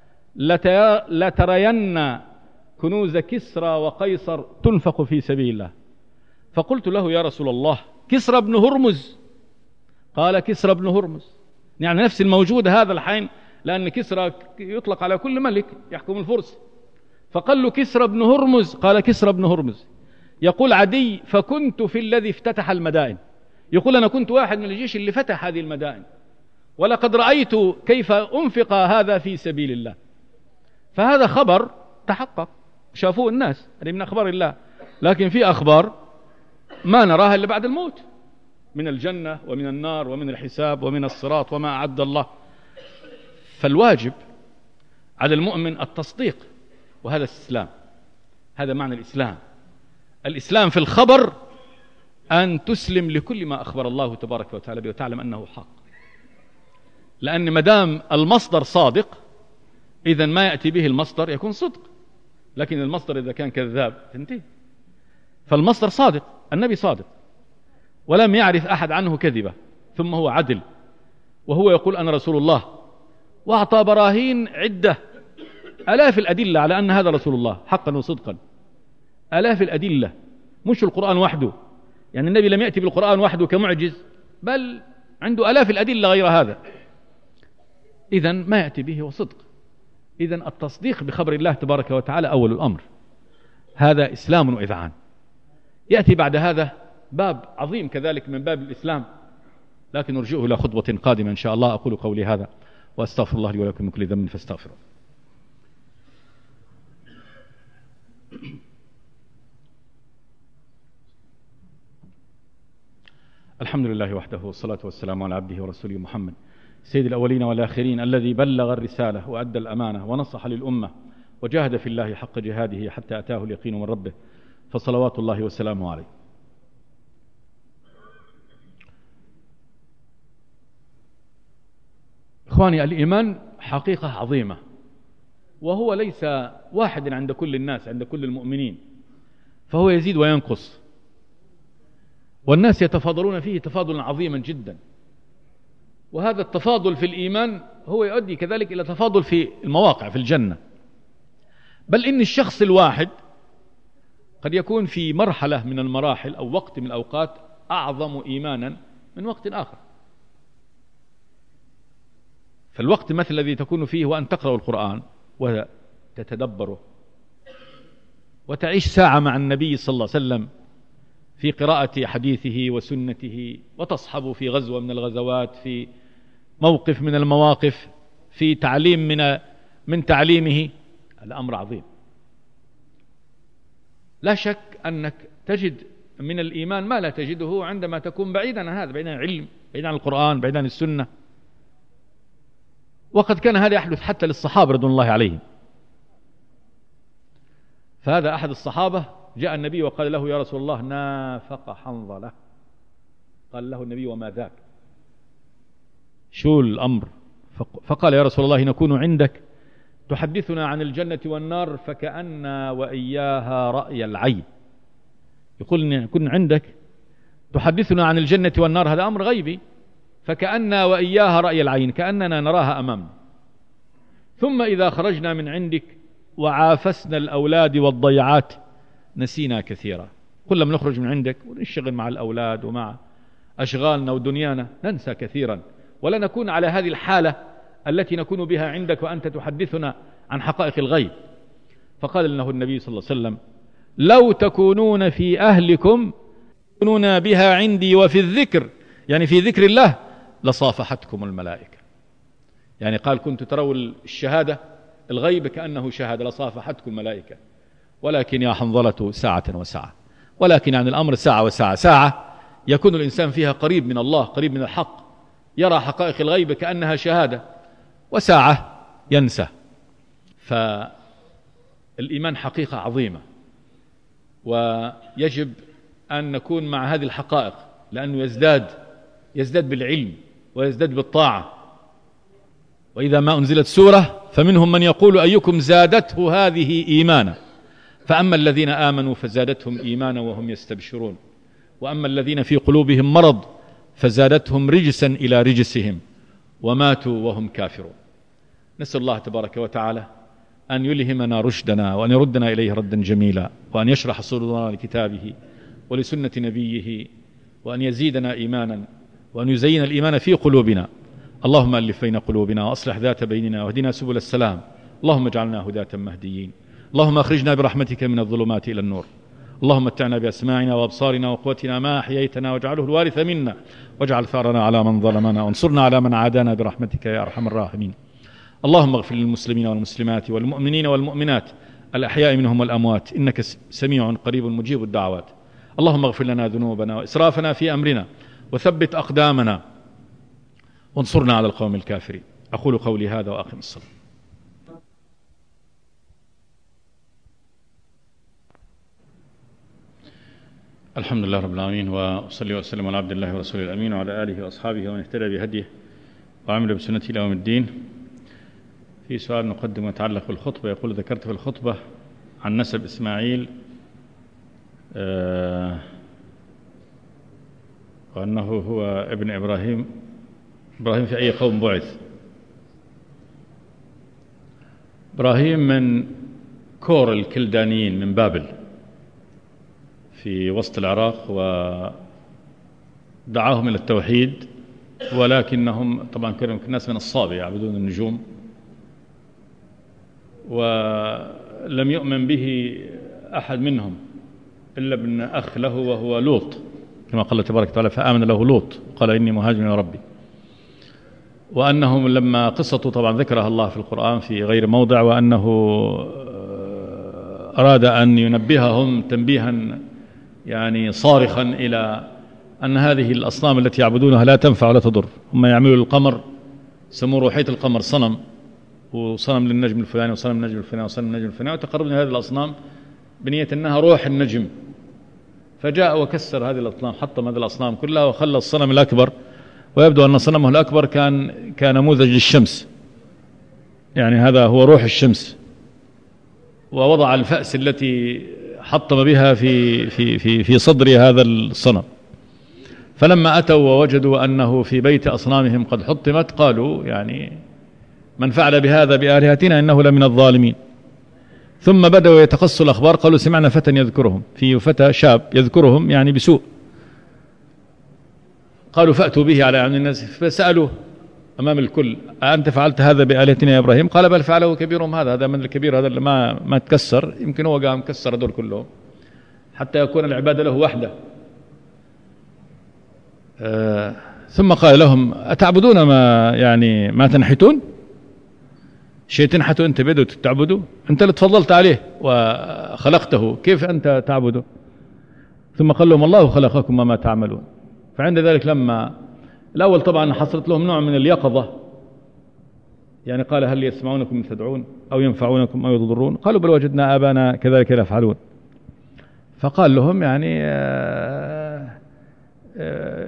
Speaker 1: لترين كنوز كسرى وقيصر تنفق في سبيل الله. فقلت له يا رسول الله كسرى بن هرمز؟ قال كسرى بن هرمز، يعني نفس الموجود هذا الحين، لأن كسرى يطلق على كل ملك يحكم الفرس. فقال له كسرى بن هرمز؟ قال كسرى بن هرمز. يقول عدي فكنت في الذي افتتح المدائن، يقول أنا كنت واحد من الجيش اللي فتح هذه المدائن، ولقد رأيت كيف أنفق هذا في سبيل الله. فهذا خبر تحقق شافوه الناس، هذه من أخبار الله. لكن في أخبار ما نراها إلا بعد الموت، من الجنة ومن النار ومن الحساب ومن الصراط وما أعد الله. فالواجب على المؤمن التصديق، وهذا الإسلام، هذا معنى الإسلام. الإسلام في الخبر أن تسلم لكل ما أخبر الله تبارك وتعالى به وتعلم أنه حق، لأن مدام المصدر صادق إذن ما يأتي به المصدر يكون صدق، لكن المصدر إذا كان كذاب تنتهي. فالمصدر صادق، النبي صادق ولم يعرف أحد عنه كذبة، ثم هو عدل وهو يقول أنا رسول الله، وأعطى براهين عدة، آلاف الأدلة على أن هذا رسول الله حقا وصدقا، آلاف الأدلة، مش القرآن وحده. يعني النبي لم يأتي بالقرآن وحده كمعجز، بل عنده آلاف الأدلة غير هذا، إذن ما يأتي به وصدق. إذن التصديق بخبر الله تبارك وتعالى أول الأمر، هذا إسلام وإذعان. يأتي بعد هذا باب عظيم كذلك من باب الإسلام، لكن نرجئه إلى خطوة قادمة إن شاء الله. أقول قولي هذا وأستغفر الله لي ولكم من كل ذنب فاستغفروه. الحمد لله وحده والصلاة والسلام على عبده ورسوله محمد سيد الأولين والآخرين، الذي بلغ الرسالة وأدى الأمانة ونصح للأمة وجاهد في الله حق جهاده حتى أتاه اليقين من ربه، فصلوات الله وسلامه عليه. إخواني، الإيمان حقيقة عظيمة، وهو ليس واحد عند كل الناس، عند كل المؤمنين، فهو يزيد وينقص، والناس يتفاضلون فيه تفاضلا عظيما جدا. وهذا التفاضل في الإيمان هو يؤدي كذلك إلى تفاضل في المواقع في الجنة، بل إن الشخص الواحد قد يكون في مرحلة من المراحل أو وقت من الأوقات أعظم إيمانا من وقت آخر. فالوقت مثل الذي تكون فيه وأن تقرأ القرآن وتتدبره وتعيش ساعة مع النبي صلى الله عليه وسلم في قراءة حديثه وسنته، وتصحب في غزوة من الغزوات، في موقف من المواقف، في تعليم من تعليمه، الأمر عظيم. لا شك أنك تجد من الإيمان ما لا تجده عندما تكون بعيدا عن هذا، بعيدا عن العلم، بعيدا عن القرآن، بعيدا عن السنة. وقد كان هذا يحدث حتى للصحابة رضوان الله عليهم. فهذا أحد الصحابة جاء النبي وقال له يا رسول الله نافق حنظلة. قال له النبي وما ذاك؟ شو الأمر؟ فقال يا رسول الله نكون عندك تحدثنا عن الجنة والنار فكأن وإياها رأي العين. يقول إن كن عندك تحدثنا عن الجنة والنار، هذا أمر غيبي، فكأن وإياها رأي العين، كأننا نراها أمامنا. ثم إذا خرجنا من عندك وعافسنا الأولاد والضيعات نسينا كثيرا. كلما نخرج من عندك ونشتغل مع الأولاد ومع أشغالنا ودنيانا ننسى كثيرا، ولا نكون على هذه الحالة التي نكون بها عندك وأنت تحدثنا عن حقائق الغيب. فقال له النبي صلى الله عليه وسلم: لو تكونون في أهلكم تكونون بها عندي وفي الذكر، يعني في ذكر الله، لصافحتكم الملائكة. يعني قال: كنت تروا الشهادة الغيب كأنه شهادة لصافحتكم الملائكة، ولكن يا حنظلة ساعة وساعة. ولكن عن الأمر ساعة وساعة. ساعة يكون الإنسان فيها قريب من الله، قريب من الحق، يرى حقائق الغيب كأنها شهادة، وساعة ينسى. فالإيمان حقيقة عظيمة، ويجب أن نكون مع هذه الحقائق، لأنه يزداد بالعلم ويزداد بالطاعة. وإذا ما أنزلت سورة فمنهم من يقول: أيكم زادته هذه إيمانا؟ فأما الذين آمنوا فزادتهم إيمانا وهم يستبشرون، وأما الذين في قلوبهم مرض فزادتهم رجسا إلى رجسهم وماتوا وهم كافرون. نسأل الله تبارك وتعالى أن يلهمنا رشدنا، وأن يردنا إليه ردا جميلا، وأن يشرح صدورنا لكتابه ولسنة نبيه، وأن يزيدنا إيمانا، وأن يزين الإيمان في قلوبنا. اللهم ألف بين قلوبنا وأصلح ذات بيننا واهدنا سبل السلام. اللهم اجعلنا هداة مهديين. اللهم أخرجنا برحمتك من الظلمات إلى النور. اللهم متعنا بأسماعنا وأبصارنا وقوتنا ما أحييتنا، واجعله الوارث منا، واجعل ثارنا على من ظلمنا، وانصرنا على من عادانا برحمتك يا أرحم الراحمين. اللهم اغفر للمسلمين والمسلمات والمؤمنين والمؤمنات الأحياء منهم والأموات، إنك سميع قريب مجيب الدعوات. اللهم اغفر لنا ذنوبنا وإسرافنا في أمرنا، وثبت أقدامنا، وانصرنا على القوم الكافرين. أقول قولي هذا وأقم الصلاة. الحمد لله رب العالمين، وأصلي وأسلم على عبد الله ورسوله الأمين وعلى آله وأصحابه ومن اهتدى بهديه وعمل بسنته إلى يوم الدين. في سؤال نقدم يتعلق بالخطبة. يقول: ذكرت في الخطبة عن نسب إسماعيل وأنه هو ابن إبراهيم. إبراهيم في أي قوم بعث؟ إبراهيم من كور الكلدانيين من بابل في وسط العراق، ودعاهم إلى التوحيد، ولكنهم طبعا كانوا ناس من الصابئة يعبدون النجوم، ولم يؤمن به أحد منهم إلا ابن أخ له وهو لوط، كما قال تبارك وتعالى: فآمن له لوط قال إني مهاجر إلى ربي. وأنهم لما قصته طبعا ذكرها الله في القرآن في غير موضع، وأنه أراد أن ينبههم تنبيها يعني صارخا إلى أن هذه الأصنام التي يعبدونها لا تنفع ولا تضر. هم يعملوا القمر، سموا روحية القمر صنم، وصنم للنجم الفلاني، وصنم للنجم الفلاني، وصنم للنجم الفلاني، وتقربنا هذه الأصنام بنية أنها روح النجم. فجاء وكسر هذه الأصنام، حطم هذه الأصنام كلها، وخلى الصنم الأكبر، ويبدو أن صنمه الأكبر كان نموذج للشمس، يعني هذا هو روح الشمس. ووضع الفأس التي حطم بها في صدر هذا الصنم. فلما أتوا ووجدوا أنه في بيت أصنامهم قد حطمت، قالوا: يعني من فعل بهذا بآلهتنا إنه لمن الظالمين. ثم بدأوا يتقصوا الأخبار، قالوا: سمعنا فتى يذكرهم، في فتى شاب يذكرهم يعني بسوء. قالوا: فأتوا به على أعين الناس. فسألوه أمام الكل: أنت فعلت هذا بآلهتنا يا إبراهيم؟ قال: بل فعله كبيرهم هذا من الكبير، هذا اللي ما تكسر، يمكن هو قام كسر دول كلهم حتى يكون العبادة له وحده. ثم قال لهم: أتعبدون ما تنحتون؟ شيء تنحتوا أنت بدو تعبدوا؟ أنت اللي تفضلت عليه وخلقته، كيف أنت تعبده؟ ثم قال لهم: الله خلقكم وما تعملون. فعند ذلك لما الأول طبعا حصلت لهم نوع من اليقظة، يعني قال: هل يسمعونكم تدعون أو ينفعونكم أو يضرون؟ قالوا: بل وجدنا آبانا كذلك يفعلون. فقال لهم يعني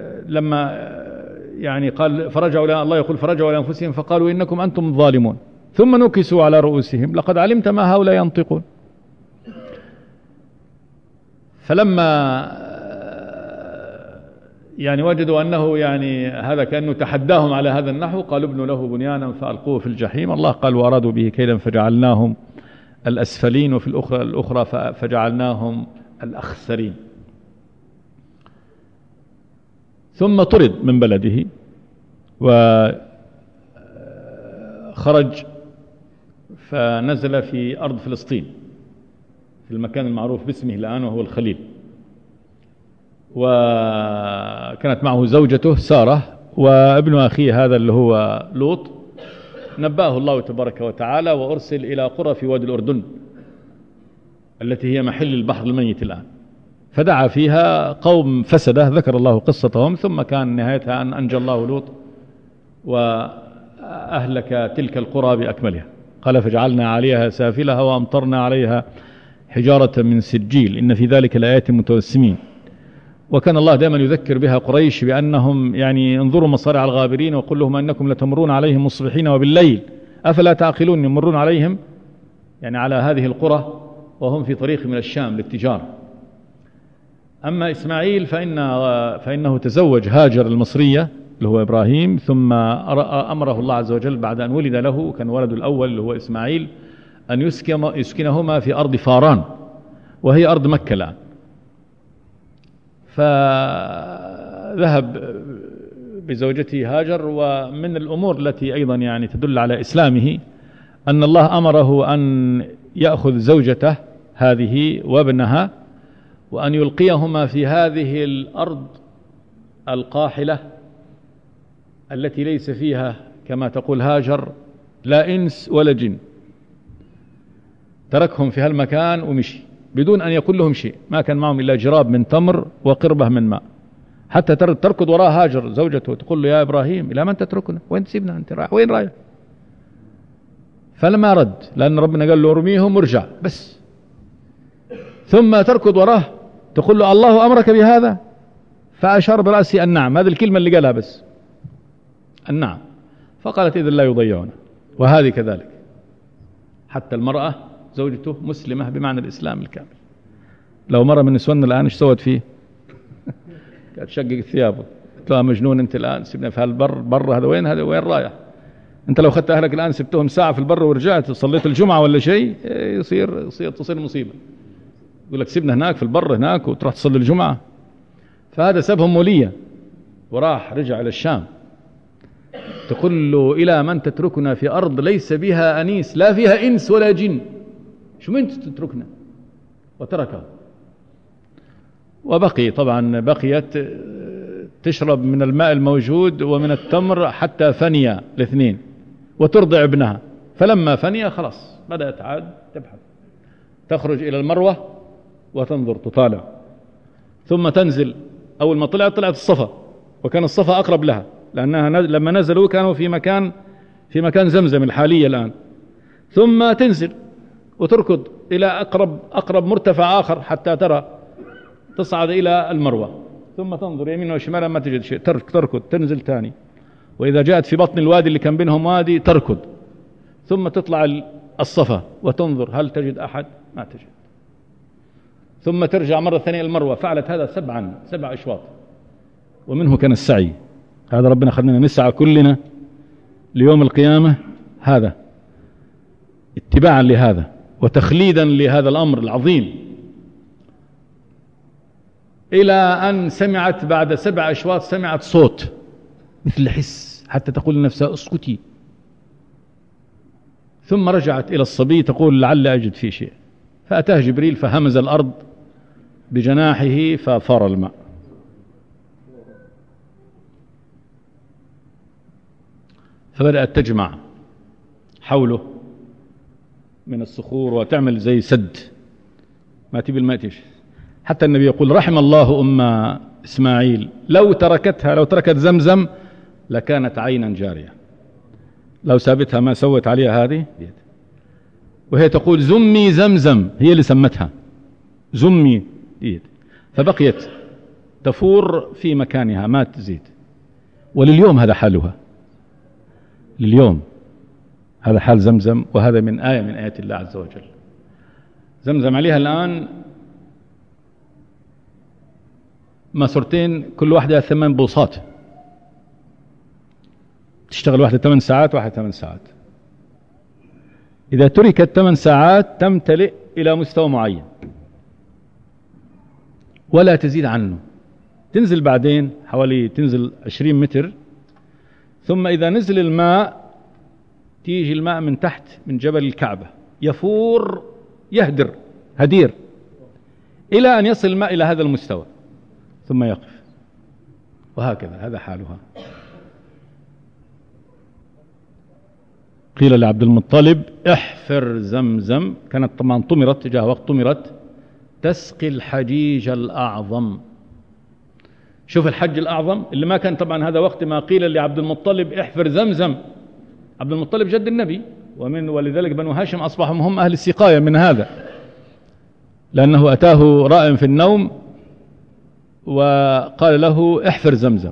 Speaker 1: لما يعني قال فرجعوا، الله يقول: فرجعوا لأنفسهم فقالوا إنكم أنتم ظالمون. ثم نكسوا على رؤوسهم لقد علمت ما هؤلاء ينطقون. فلما يعني وجدوا أنه يعني هذا كأنه تحداهم على هذا النحو قالوا ابنوا له بنيانا فألقوه في الجحيم. الله قال وأرادوا به كيدا فجعلناهم الأسفلين وفي الأخرى فجعلناهم الأخسرين. ثم طرد من بلده وخرج فنزل في أرض فلسطين في المكان المعروف باسمه الآن وهو الخليل، وكانت معه زوجته سارة وابن أخيه هذا اللي هو لوط. نبأه الله تبارك وتعالى وأرسل إلى قرى في وادي الأردن التي هي محل البحر الميت الآن، فدعا فيها قوم فسدة ذكر الله قصتهم، ثم كان نهايتها أن أنجى الله لوط وأهلك تلك القرى بأكملها. قال فجعلنا عليها سافلها وأمطرنا عليها حجارة من سجيل إن في ذلك لآيات متوسمين. وكان الله دائما يذكر بها قريش بأنهم يعني انظروا مصارع الغابرين وقل لهم أنكم لتمرون عليهم مصبحين وبالليل أفلا تعقلون، يمرون عليهم يعني على هذه القرى وهم في طريق من الشام للتجارة. أما إسماعيل فإنه تزوج هاجر المصرية اللي هو إبراهيم، ثم أمره الله عز وجل بعد أن ولد له كان ولد الأول اللي هو إسماعيل أن يسكنهما في أرض فاران وهي أرض مكة الآن. فذهب بزوجته هاجر. ومن الأمور التي أيضا يعني تدل على إسلامه أن الله أمره أن يأخذ زوجته هذه وابنها وأن يلقيهما في هذه الأرض القاحلة التي ليس فيها كما تقول هاجر لا إنس ولا جن. تركهم في هالمكان ومشي بدون أن يقول لهم شيء، ما كان معهم إلا جراب من تمر وقربة من ماء. حتى تركض وراء هاجر زوجته تقول له يا إبراهيم إلى من تتركنا، وين تسيبنا، أنت رايح وين رايح؟ فلما رد لأن ربنا قال له ارميهم وارجع بس. ثم تركض وراه تقول له الله أمرك بهذا؟ فأشار برأسي النعم، هذه الكلمة اللي قالها بس النعم. فقالت إذن لا يضيعنا. وهذه كذلك حتى المرأة زوجته مسلمة بمعنى الإسلام الكامل. لو مرة من نسواننا الآن ايش سوت فيه؟ كانت تشقق ثيابه، قلت له مجنون أنت الآن سيبنا في هالبر، بر هذا وين رايح؟ أنت لو أخذت أهلك الآن سبتهم ساعة في البر ورجعت صليت الجمعة ولا شيء تصير مصيبة. يقول لك سيبنا هناك في البر هناك وتروح تصلي الجمعة. فهذا سبهم ولية وراح رجع إلى الشام. تقول له إلى من تتركنا في أرض ليس بها أنيس لا فيها إنس ولا جن، شو من تتركنا؟ وتركه. وبقي طبعا بقيت تشرب من الماء الموجود ومن التمر حتى فني الاثنين وترضع ابنها. فلما فني خلاص بدأت عاد تبحث، تخرج إلى المروة وتنظر تطالع، ثم تنزل. أول ما طلعت الصفا، وكان الصفا أقرب لها لأنها لما نزلوا كانوا في مكان زمزم الحالية الآن. ثم تنزل وتركض إلى أقرب مرتفع آخر حتى ترى، تصعد إلى المروة، ثم تنظر يمين وشمالا ما تجد شيء، تركض تنزل تاني. وإذا جاءت في بطن الوادي اللي كان بينهم وادي تركض، ثم تطلع الصفا وتنظر هل تجد أحد؟ ما تجد. ثم ترجع مرة ثانية المروة. فعلت هذا 7 أشواط، ومنه كان السعي. هذا ربنا خلنا نسعى كلنا ليوم القيامة، هذا اتباعا لهذا وتخليدا لهذا الأمر العظيم. إلى أن سمعت بعد 7 أشواط سمعت صوت مثل حس حتى تقول لنفسها اسكتي. ثم رجعت إلى الصبي تقول لعل أجد فيه شيء. فأتاه جبريل فهمز الأرض بجناحه ففار الماء. فبدأت تجمع حوله من الصخور وتعمل زي سد ما تبي الماء تمشي. حتى النبي يقول رحم الله أم إسماعيل لو تركت زمزم لكانت عينا جارية. لو سابتها ما سوت عليها هذه. وهي تقول زمي زمزم، هي اللي سمتها زمي. فبقيت تفور في مكانها ما تزيد. ولليوم هذا حالها، لليوم هذا حال زمزم، وهذا من آية من آيات الله عز وجل. زمزم عليها الآن ماسورتين، كل واحدة 8 بوصات، تشتغل واحدة 8 ساعات واحدة 8 ساعات. إذا تركت 8 ساعات تمتلئ إلى مستوى معين ولا تزيد عنه، تنزل بعدين حوالي تنزل 20 متر، ثم إذا نزل الماء تيجي الماء من تحت من جبل الكعبة يفور يهدر هدير إلى أن يصل الماء إلى هذا المستوى ثم يقف، وهكذا هذا حالها. قيل لعبد المطلب احفر زمزم، كانت طبعا طمرت، جاء وقت طمرت، تسقي الحجيج الأعظم. شوف الحج الأعظم اللي ما كان طبعا هذا وقت ما قيل لعبد المطلب احفر زمزم. عبد المطلب جد النبي، ولذلك بنو هاشم أصبحوا هم أهل السقاية من هذا، لأنه أتاه رائم في النوم وقال له احفر زمزم.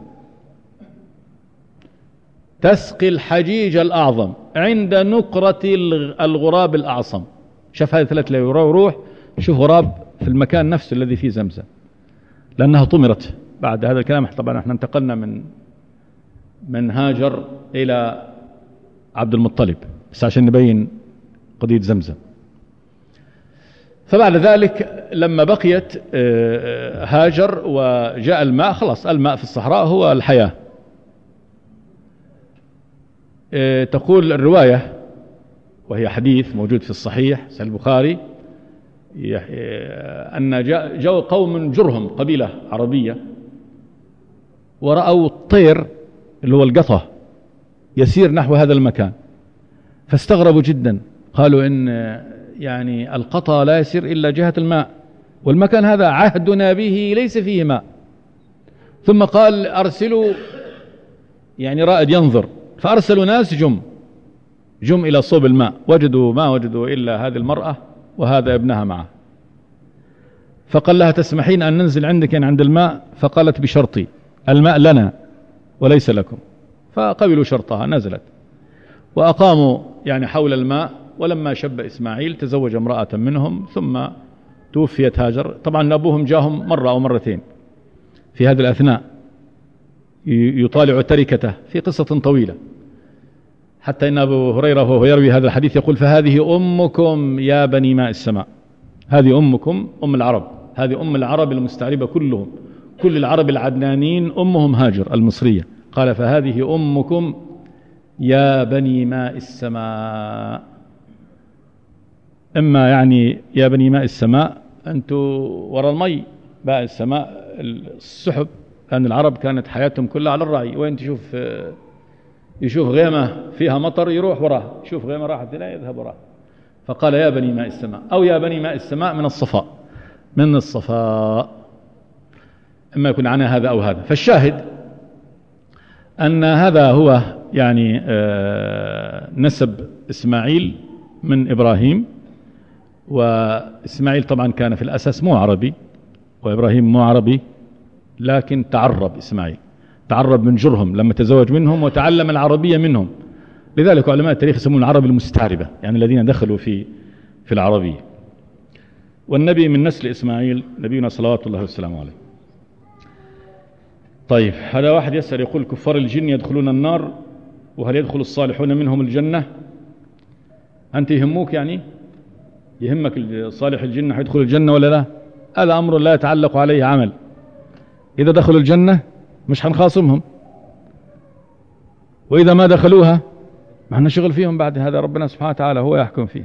Speaker 1: تسقي الحجيج الأعظم عند نقرة الغراب الأعصم. شاف هذه 3 ليالي وروح شوف غراب في المكان نفسه الذي فيه زمزم، لأنها طمرت. بعد هذا الكلام طبعا احنا انتقلنا من هاجر إلى عبد المطلب بس عشان نبين قضية زمزم. فبعد ذلك لما بقيت هاجر وجاء الماء، خلاص الماء في الصحراء هو الحياة. تقول الرواية وهي حديث موجود في الصحيح صحيح البخاري أن جاء قوم جرهم، قبيلة عربية، ورأوا الطير اللي هو القطة يسير نحو هذا المكان، فاستغربوا جدا، قالوا إن يعني القطة لا يسير إلا جهة الماء، والمكان هذا عهدنا به ليس فيه ماء. ثم قال أرسلوا يعني رائد ينظر، فأرسلوا ناس جم إلى صوب الماء، ما وجدوا إلا هذه المرأة وهذا ابنها معه. فقال لها تسمحين أن ننزل عندك عند الماء؟ فقالت بشرطي، الماء لنا وليس لكم. فقبلوا شرطها، نزلت وأقاموا يعني حول الماء. ولما شب إسماعيل تزوج امرأة منهم، ثم توفيت هاجر. طبعا أبوهم جاهم مرة أو مرتين في هذه الأثناء يطالع تركته في قصة طويلة، حتى إن أبو هريرة وهو يروي هذا الحديث يقول فهذه أمكم يا بني ماء السماء. هذه أمكم، أم العرب، هذه أم العرب المستعربة كلهم، كل العرب العدنانين أمهم هاجر المصرية. قال فهذه أمكم يا بني ماء السماء، إما يعني يا بني ماء السماء أنتوا وراء المي، ماء السماء السحب، لأن العرب كانت حياتهم كلها على الرعي، وين يشوف غيمة فيها مطر يروح وراها، يشوف غيمة راحت لا يذهب وراها. فقال يا بني ماء السماء، أو يا بني ماء السماء من الصفاء، إما يكون عنها هذا أو هذا. فالشاهد أن هذا هو يعني نسب إسماعيل من إبراهيم. وإسماعيل طبعا كان في الأساس مو عربي، وإبراهيم مو عربي، لكن تعرب إسماعيل، تعرب من جرهم لما تزوج منهم وتعلم العربية منهم. لذلك علماء التاريخ يسمون العرب المستعربة، يعني الذين دخلوا في العربية. والنبي من نسل إسماعيل نبينا صلوات الله والسلام عليه. طيب هذا واحد يسأل يقول كفار الجن يدخلون النار، وهل يدخل الصالحون منهم الجنة؟ أنت يهموك يعني يهمك صالح الجن حيدخل الجنة ولا لا؟ هذا أمر لا يتعلق عليه عمل. إذا دخلوا الجنة مش هنخاصمهم، وإذا ما دخلوها ما احنا شغل فيهم، بعد هذا ربنا سبحانه وتعالى هو يحكم فيه.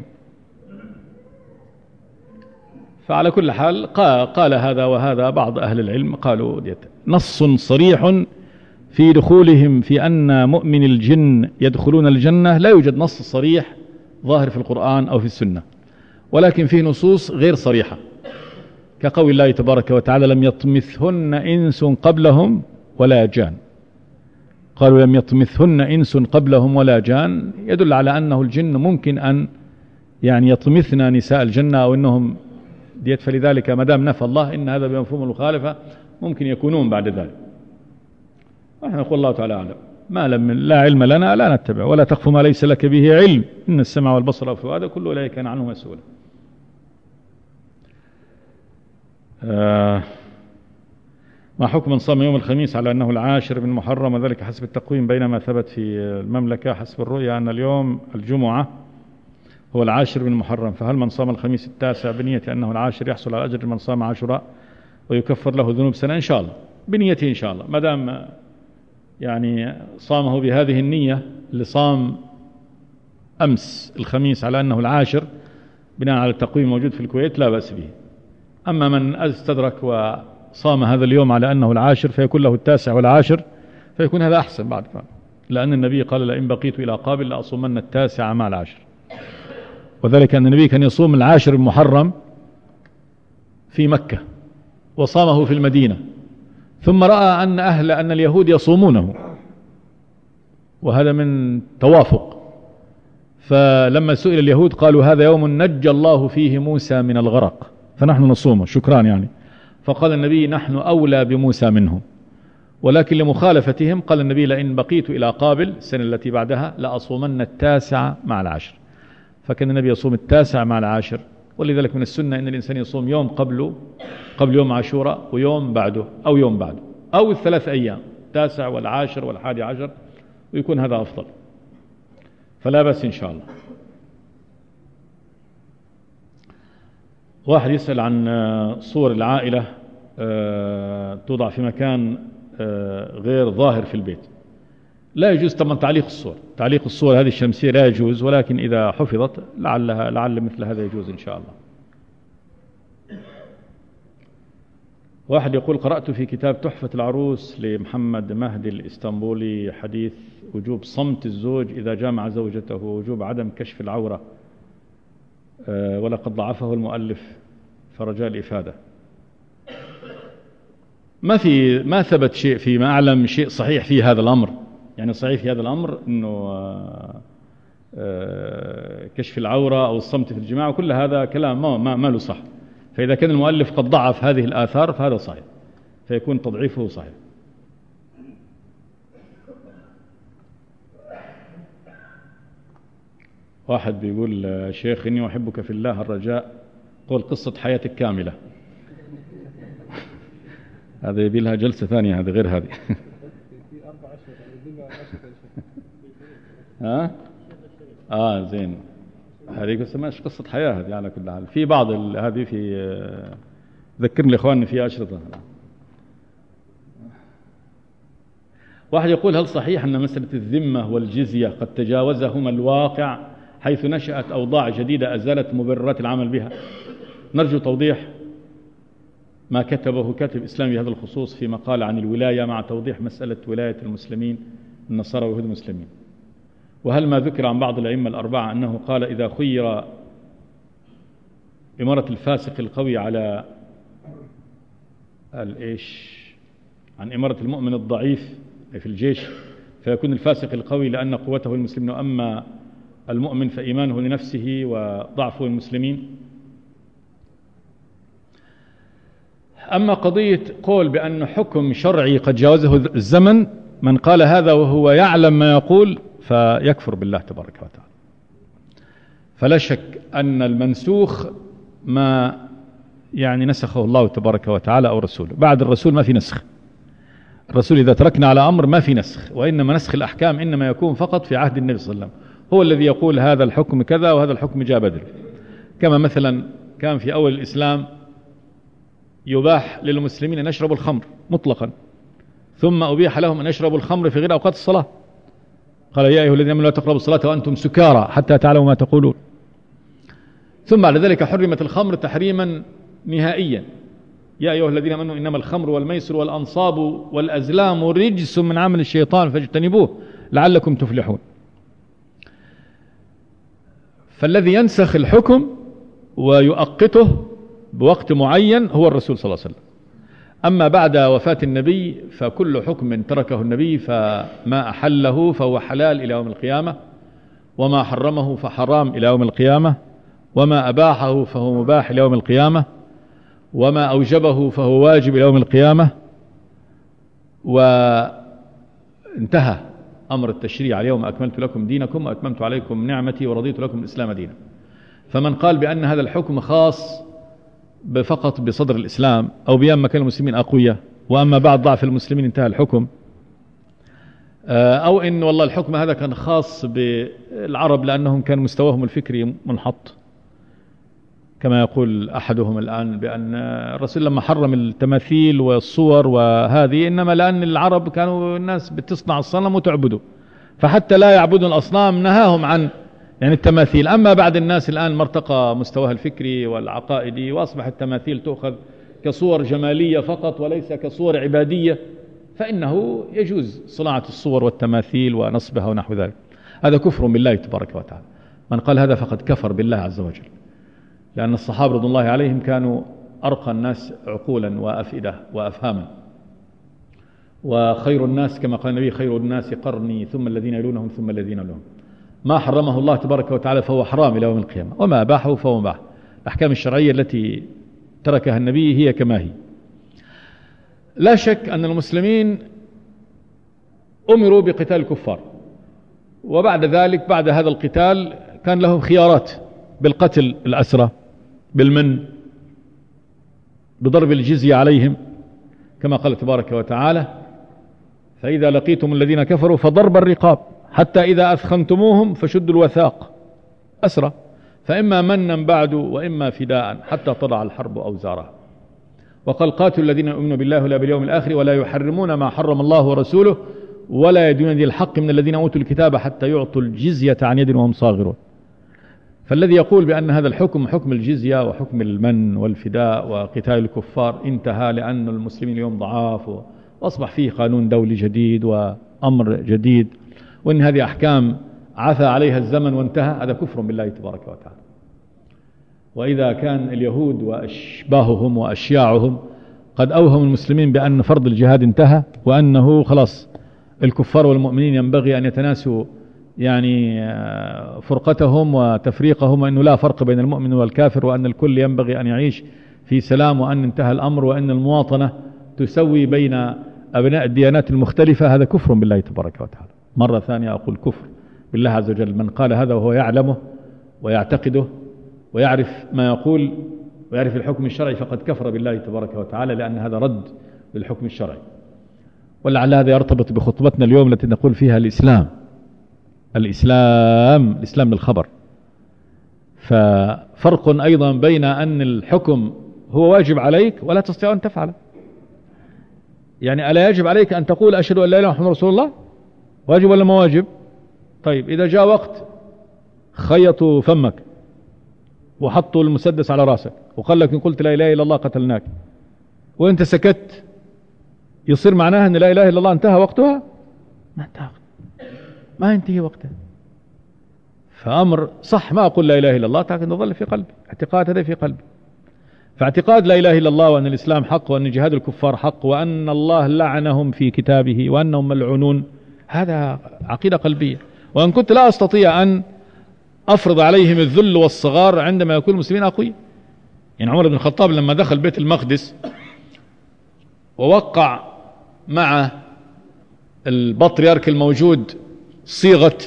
Speaker 1: فعلى كل حال قال هذا وهذا بعض أهل العلم قالوا نص صريح في دخولهم، في أن مؤمن الجن يدخلون الجنة، لا يوجد نص صريح ظاهر في القرآن أو في السنة، ولكن فيه نصوص غير صريحة، كقول الله تبارك وتعالى لم يطمثهن إنس قبلهم ولا جان. قالوا لم يطمثهن إنس قبلهم ولا جان، يدل على أنه الجن ممكن أن يعني يطمثن نساء الجنة أو أنهم ديت، فلذلك ما دام نفى الله إن هذا بمفهوم المخالفة ممكن يكونون بعد ذلك. نحن نقول الله تعالى أعلم. ما لم لا علم لنا لا نتبع، ولا تخف ما ليس لك به علم، إن السمع والبصر والفؤاد كل أولئك كان عنه مسؤولا. ما حكم من صام يوم الخميس على أنه العاشر من محرم وذلك حسب التقويم، بينما ثبت في المملكة حسب الرؤيا أن اليوم الجمعة هو العاشر من محرم، فهل من صام الخميس التاسع بنية أنه العاشر يحصل على أجر من صام عاشوراء ويكفر له ذنوب سنة؟ إن شاء الله بنيته، إن شاء الله ما دام يعني صامه بهذه النية اللي صام أمس الخميس على أنه العاشر بناء على التقويم موجود في الكويت لا بأس به. أما من استدرك وصام هذا اليوم على أنه العاشر فيكون له التاسع والعاشر، فيكون هذا أحسن بعد، لأن النبي قال لئن بقيت إلى قابل لأصومن التاسع مع العاشر، وذلك أن النبي كان يصوم العاشر المحرم في مكة وصامه في المدينة، ثم رأى أن اليهود يصومونه، وهذا من توافق، فلما سئل اليهود قالوا هذا يوم نجى الله فيه موسى من الغرق فنحن نصومه شكرا يعني، فقال النبي نحن أولى بموسى منهم، ولكن لمخالفتهم قال النبي لئن بقيت إلى قابل السنة التي بعدها لأصومن التاسع مع العاشر، فكان النبي يصوم التاسع مع العاشر. ولذلك من السنة أن الإنسان يصوم يوم قبل يوم عاشوراء ويوم بعده أو يوم بعده أو الثلاث أيام، التاسع والعاشر والحادي عشر، ويكون هذا أفضل، فلا بأس إن شاء الله. واحد يسأل عن صور العائلة توضع في مكان غير ظاهر في البيت. لا يجوز طبعا تعليق الصور هذه الشمسية لا يجوز، ولكن إذا حفظت لعل مثل هذا يجوز إن شاء الله. واحد يقول قرأت في كتاب تحفة العروس لمحمد مهدي الإسطنبولي حديث وجوب صمت الزوج إذا جامع زوجته ووجوب عدم كشف العورة، ولقد ضعفه المؤلف فرجاء الإفادة. ما ثبت شيء فيما أعلم شيء صحيح في هذا الأمر، يعني صحيح في هذا الأمر أنه كشف العورة أو الصمت في الجماعة وكل هذا كلام ما له صح، فإذا كان المؤلف قد ضعف هذه الآثار فهذا صحيح، فيكون تضعيفه صحيح. واحد بيقول شيخ إني أحبك في الله الرجاء قول قصة حياتك كاملة. هذا يبي لها جلسة ثانية، هذا غير هذه. ها؟ زين، هذه مش قصة حياة هذه على كل حال، في بعض هذه في ذكرني الإخوان في أشرطة. واحد يقول هل صحيح أن مسألة الذمة والجزية قد تجاوزهما الواقع حيث نشأت أوضاع جديدة أزالت مبررات العمل بها؟ نرجو توضيح ما كتبه كاتب إسلامي بهذا الخصوص في مقال عن الولاية مع توضيح مسألة ولاية المسلمين النصارى ويهود المسلمين. وهل ما ذكر عن بعض الأئمة الأربعة أنه قال إذا خير إمارة الفاسق القوي على عن إمارة المؤمن الضعيف في الجيش فيكون الفاسق القوي لأن قوته المسلمين، وأما المؤمن فإيمانه لنفسه وضعفه المسلمين. أما قضية قول بأن حكم شرعي قد جاوزه الزمن، من قال هذا وهو يعلم ما يقول فيكفر بالله تبارك وتعالى. فلا شك أن المنسوخ ما يعني نسخه الله تبارك وتعالى أو رسوله، بعد الرسول ما في نسخ. الرسول إذا تركنا على أمر ما في نسخ، وإنما نسخ الأحكام إنما يكون فقط في عهد النبي صلى الله عليه وسلم، هو الذي يقول هذا الحكم كذا وهذا الحكم جاء بدل. كما مثلا كان في أول الإسلام يباح للمسلمين أن يشربوا الخمر مطلقا، ثم أبيح لهم أن يشربوا الخمر في غير أوقات الصلاة، قال يا أيها الذين آمنوا لا تقربوا الصلاة وأنتم سكارى حتى تعلموا ما تقولون. ثم بعد ذلك حرمت الخمر تحريما نهائيا، يا أيها الذين آمنوا إنما الخمر والميسر والأنصاب والأزلام رجس من عمل الشيطان فاجتنبوه لعلكم تفلحون. فالذي ينسخ الحكم ويؤقته بوقت معين هو الرسول صلى الله عليه وسلم. أما بعد وفاة النبي فكل حكم تركه النبي فما أحله فهو حلال إلى يوم القيامة، وما حرمه فحرام إلى يوم القيامة، وما أباحه فهو مباح إلى يوم القيامة، وما أوجبه فهو واجب إلى يوم القيامة، وانتهى. أمر التشريع: اليوم أكملت لكم دينكم وأتممت عليكم نعمتي ورضيت لكم الإسلام دينا. فمن قال بأن هذا الحكم خاص فقط بصدر الإسلام أو بأيام ما كان المسلمين أقوياء وأما بعد ضعف المسلمين انتهى الحكم، أو إن والله الحكم هذا كان خاص بالعرب لأنهم كان مستواهم الفكري منحط، كما يقول أحدهم الآن بأن الرسول لما حرم التماثيل والصور وهذه إنما لأن العرب كانوا الناس بتصنع الصنم وتعبده، فحتى لا يعبدون الأصنام نهاهم عن يعني التماثيل. أما بعد الناس الآن مرتقى مستواها الفكري والعقائدي وأصبح التماثيل تؤخذ كصور جمالية فقط وليس كصور عبادية، فإنه يجوز صناعة الصور والتماثيل ونصبها ونحو ذلك. هذا كفر بالله تبارك وتعالى. من قال هذا فقد كفر بالله عز وجل، لأن الصحابة رضي الله عليهم كانوا أرقى الناس عقولا وأفئدة وأفهاما، وخير الناس كما قال النبي: خير الناس قرني ثم الذين يلونهم ثم الذين يلونهم. ما حرمه الله تبارك وتعالى فهو حرام إلى يوم القيامة، وما أباحه فهو مباح. الأحكام الشرعية التي تركها النبي هي كما هي. لا شك أن المسلمين أمروا بقتال الكفار، وبعد ذلك بعد هذا القتال كان لهم خيارات: بالقتل الأسرى، بالمن، بضرب الجزية عليهم كما قال تبارك وتعالى: فإذا لقيتم الذين كفروا فضرب الرقاب حتى إذا أثخنتموهم فشدوا الوثاق، أسرى، فإما منا بعد وإما فداء حتى تضع الحرب أوزارها. وقال: قاتلوا الذين يؤمنون بالله ولا باليوم الآخر ولا يحرمون ما حرم الله ورسوله ولا يدينون دين الحق من الذين أوتوا الكتاب حتى يعطوا الجزية عن يد وهم صاغرون. فالذي يقول بأن هذا الحكم حكم الجزية وحكم المن والفداء وقتال الكفار انتهى لأن المسلمين اليوم ضعاف وأصبح فيه قانون دولي جديد وأمر جديد وإن هذه أحكام عثى عليها الزمن وانتهى، هذا كفر بالله تبارك وتعالى. وإذا كان اليهود وأشباههم وأشياعهم قد أوهموا المسلمين بأن فرض الجهاد انتهى وأنه خلاص الكفار والمؤمنين ينبغي أن يتناسوا يعني فرقتهم وتفريقهم، وأنه لا فرق بين المؤمن والكافر، وأن الكل ينبغي أن يعيش في سلام، وأن انتهى الأمر، وأن المواطنة تسوي بين أبناء الديانات المختلفة، هذا كفر بالله تبارك وتعالى. مرة ثانية أقول كفر بالله عز وجل. من قال هذا وهو يعلمه ويعتقده ويعرف ما يقول ويعرف الحكم الشرعي فقد كفر بالله تبارك وتعالى، لأن هذا رد للحكم الشرعي. ولعل هذا يرتبط بخطبتنا اليوم التي نقول فيها الإسلام للخبر. ففرق أيضا بين أن الحكم هو واجب عليك ولا تستطيع أن تفعله. يعني ألا يجب عليك أن تقول أشهد أن لا إله إلا الله محمد رسول الله؟ واجب ولا ما واجب؟ طيب إذا جاء وقت خيطوا فمك وحطوا المسدس على راسك وقال لك إن قلت لا إله إلا الله قتلناك وأنت سكت، يصير معناها أن لا إله إلا الله انتهى وقتها؟ ما انتهى، ما ينتهي وقتها. فأمر صح، ما أقول لا إله إلا الله، لكن تظل في قلبي اعتقاد هذا في قلبي. فاعتقاد لا إله إلا الله وأن الإسلام حق وأن جهاد الكفار حق وأن الله لعنهم في كتابه وأنهم ملعونون، هذا عقيدة قلبية. وأن كنت لا أستطيع أن أفرض عليهم الذل والصغار عندما يكون المسلمين أقوياء. يعني عمر بن الخطاب لما دخل بيت المقدس ووقع مع البطريرك الموجود صيغة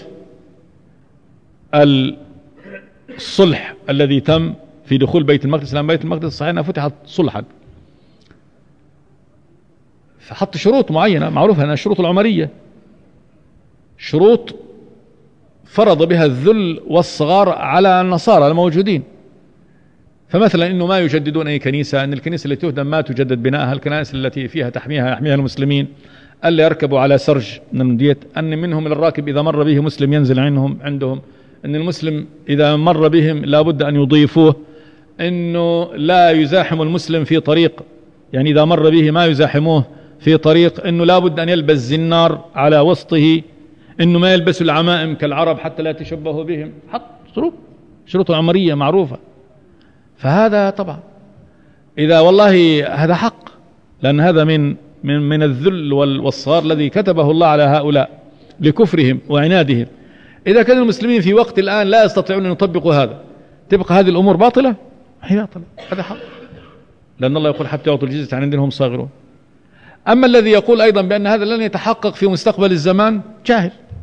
Speaker 1: الصلح الذي تم في دخول بيت المقدس، لأن بيت المقدس صحيح أنها فتحت صلحا، فحط شروط معينة معروفة أنها الشروط العمرية، شروط فرض بها الذل والصغار على النصارى الموجودين. فمثلا إنه ما يجددون أي كنيسة، أن الكنيسة التي تهدم ما تجدد بناءها، الكنائس التي فيها يحميها المسلمين، ألا يركبوا على سرج من المدية، أن منهم الراكب إذا مر به مسلم ينزل عندهم، أن المسلم إذا مر بهم لا بد أن يضيفوه، أنه لا يزاحم المسلم في طريق، يعني إذا مر به ما يزاحموه في طريق، أنه لا بد أن يلبس زنار على وسطه، أنه ما يلبسوا العمائم كالعرب حتى لا تشبهوا بهم، حط شروط عمرية معروفة. فهذا طبعا إذا والله هذا حق، لأن هذا من الذل والصغار الذي كتبه الله على هؤلاء لكفرهم وعنادهم. إذا كان المسلمين في وقت الآن لا يستطيعون أن يطبقوا هذا، تبقى هذه الأمور باطلة؟ هي باطلة، هذا حق، لأن الله يقول حتى يعطوا الجزية عن يد وهم صاغرون. أما الذي يقول أيضا بأن هذا لن يتحقق في مستقبل الزمان جاهل،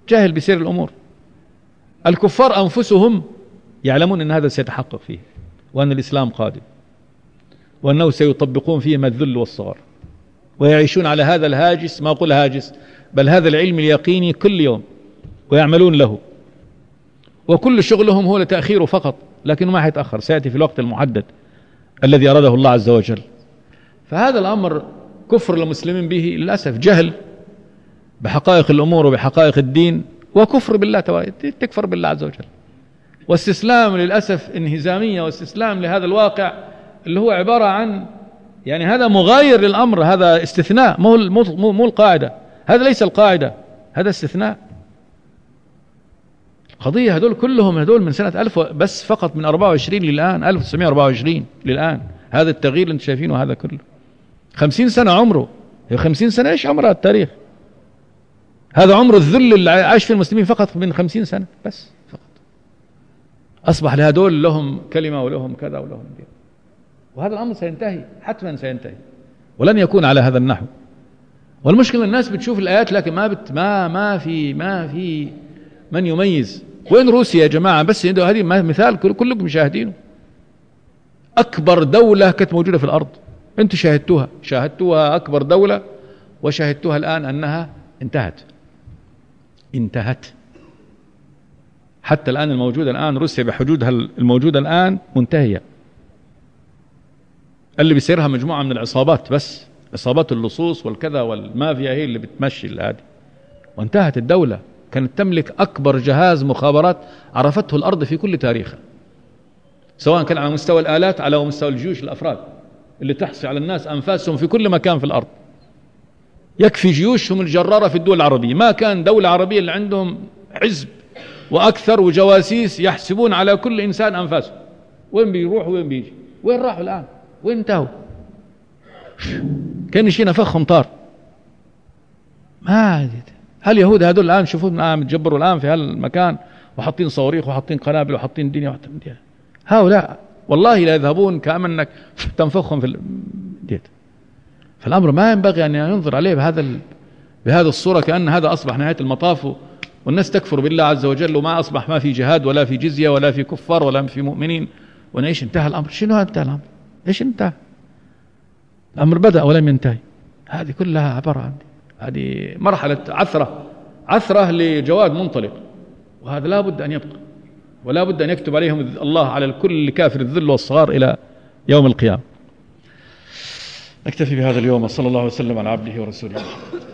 Speaker 1: جاهل بسير الأمور. الكفار أنفسهم يعلمون أن هذا سيتحقق فيه، وأن الإسلام قادم، وأنه سيطبقون فيه ما الذل والصغر، ويعيشون على هذا الهاجس، ما أقول هاجس بل هذا العلم اليقيني كل يوم، ويعملون له، وكل شغلهم هو لتأخيره فقط، لكنه ما حيتأخر، سيأتي في الوقت المحدد الذي أراده الله عز وجل. فهذا الأمر كفر المسلمين به للأسف، جهل بحقائق الأمور وبحقائق الدين، وكفر بالله، تكفر بالله عز وجل، واستسلام للأسف انهزامية، واستسلام لهذا الواقع اللي هو عبارة عن يعني هذا مغاير للأمر، هذا استثناء، مو القاعدة، هذا ليس القاعدة، هذا استثناء. قضية هدول كلهم هدول من سنة 1000 بس فقط، من 24 للآن، 1924 للآن، هذا التغيير اللي انتم شايفينه هذا كله 50 سنة عمره. 50 سنة ايش عمرها التاريخ؟ هذا عمر الذل اللي عاش فيه المسلمين فقط من 50 سنة بس فقط. أصبح لهدول لهم كلمة ولهم كذا ولهم دين، وهذا الأمر سينتهي، حتما سينتهي، ولن يكون على هذا النحو. والمشكلة الناس بتشوف الآيات لكن ما في من يميز. وين روسيا يا جماعة؟ بس هذه مثال كلكم مشاهدينه، أكبر دولة كانت موجودة في الأرض، أنتم شاهدتوها أكبر دولة، وشاهدتوها الآن أنها انتهت. حتى الآن الموجودة الآن روسيا بحدودها الموجودة الآن منتهية، اللي بيصيرها مجموعة من العصابات، بس عصابات اللصوص والكذا والمافيا هي اللي بتمشي هذه، وانتهت الدولة. كانت تملك أكبر جهاز مخابرات عرفته الأرض في كل تاريخها، سواء كان على مستوى الآلات، على مستوى الجيوش، الأفراد اللي تحصي على الناس أنفاسهم في كل مكان في الأرض. يكفي جيوشهم الجرارة في الدول العربية، ما كان دولة عربية اللي عندهم حزب وأكثر وجواسيس يحسبون على كل إنسان أنفاسه، وين بيروح وين بيجي، وين راحوا الآن، وين انتهوا؟ كان شيء نفخهم طار. ما هل يهود هذول الآن شوفون الآن متجبروا الآن في هالمكان، وحاطين صواريخ وحاطين قنابل وحاطين دنيا وحاطين دنيا. هؤلاء والله لا يذهبون كأنك تنفخهم في الديت. فالأمر ما ينبغي أن ينظر عليه بهذا الصورة، كأن هذا أصبح نهاية المطاف، والناس تكفر بالله عز وجل، وما أصبح ما في جهاد ولا في جزية ولا في كفار ولا في مؤمنين، ونعيش انتهى الأمر. شنو انتهى الأمر؟ إيش انتهى؟ الأمر بدأ ولم ينتهي. هذه كلها عبارة عن هذه مرحلة عثرة لجواد منطلق، وهذا لا بد أن يبقى، ولا بد أن يكتب عليهم الله على الكل كافر الذل والصغار إلى يوم القيامة. نكتفي بهذا اليوم، وصلى الله وسلم على عبده ورسوله.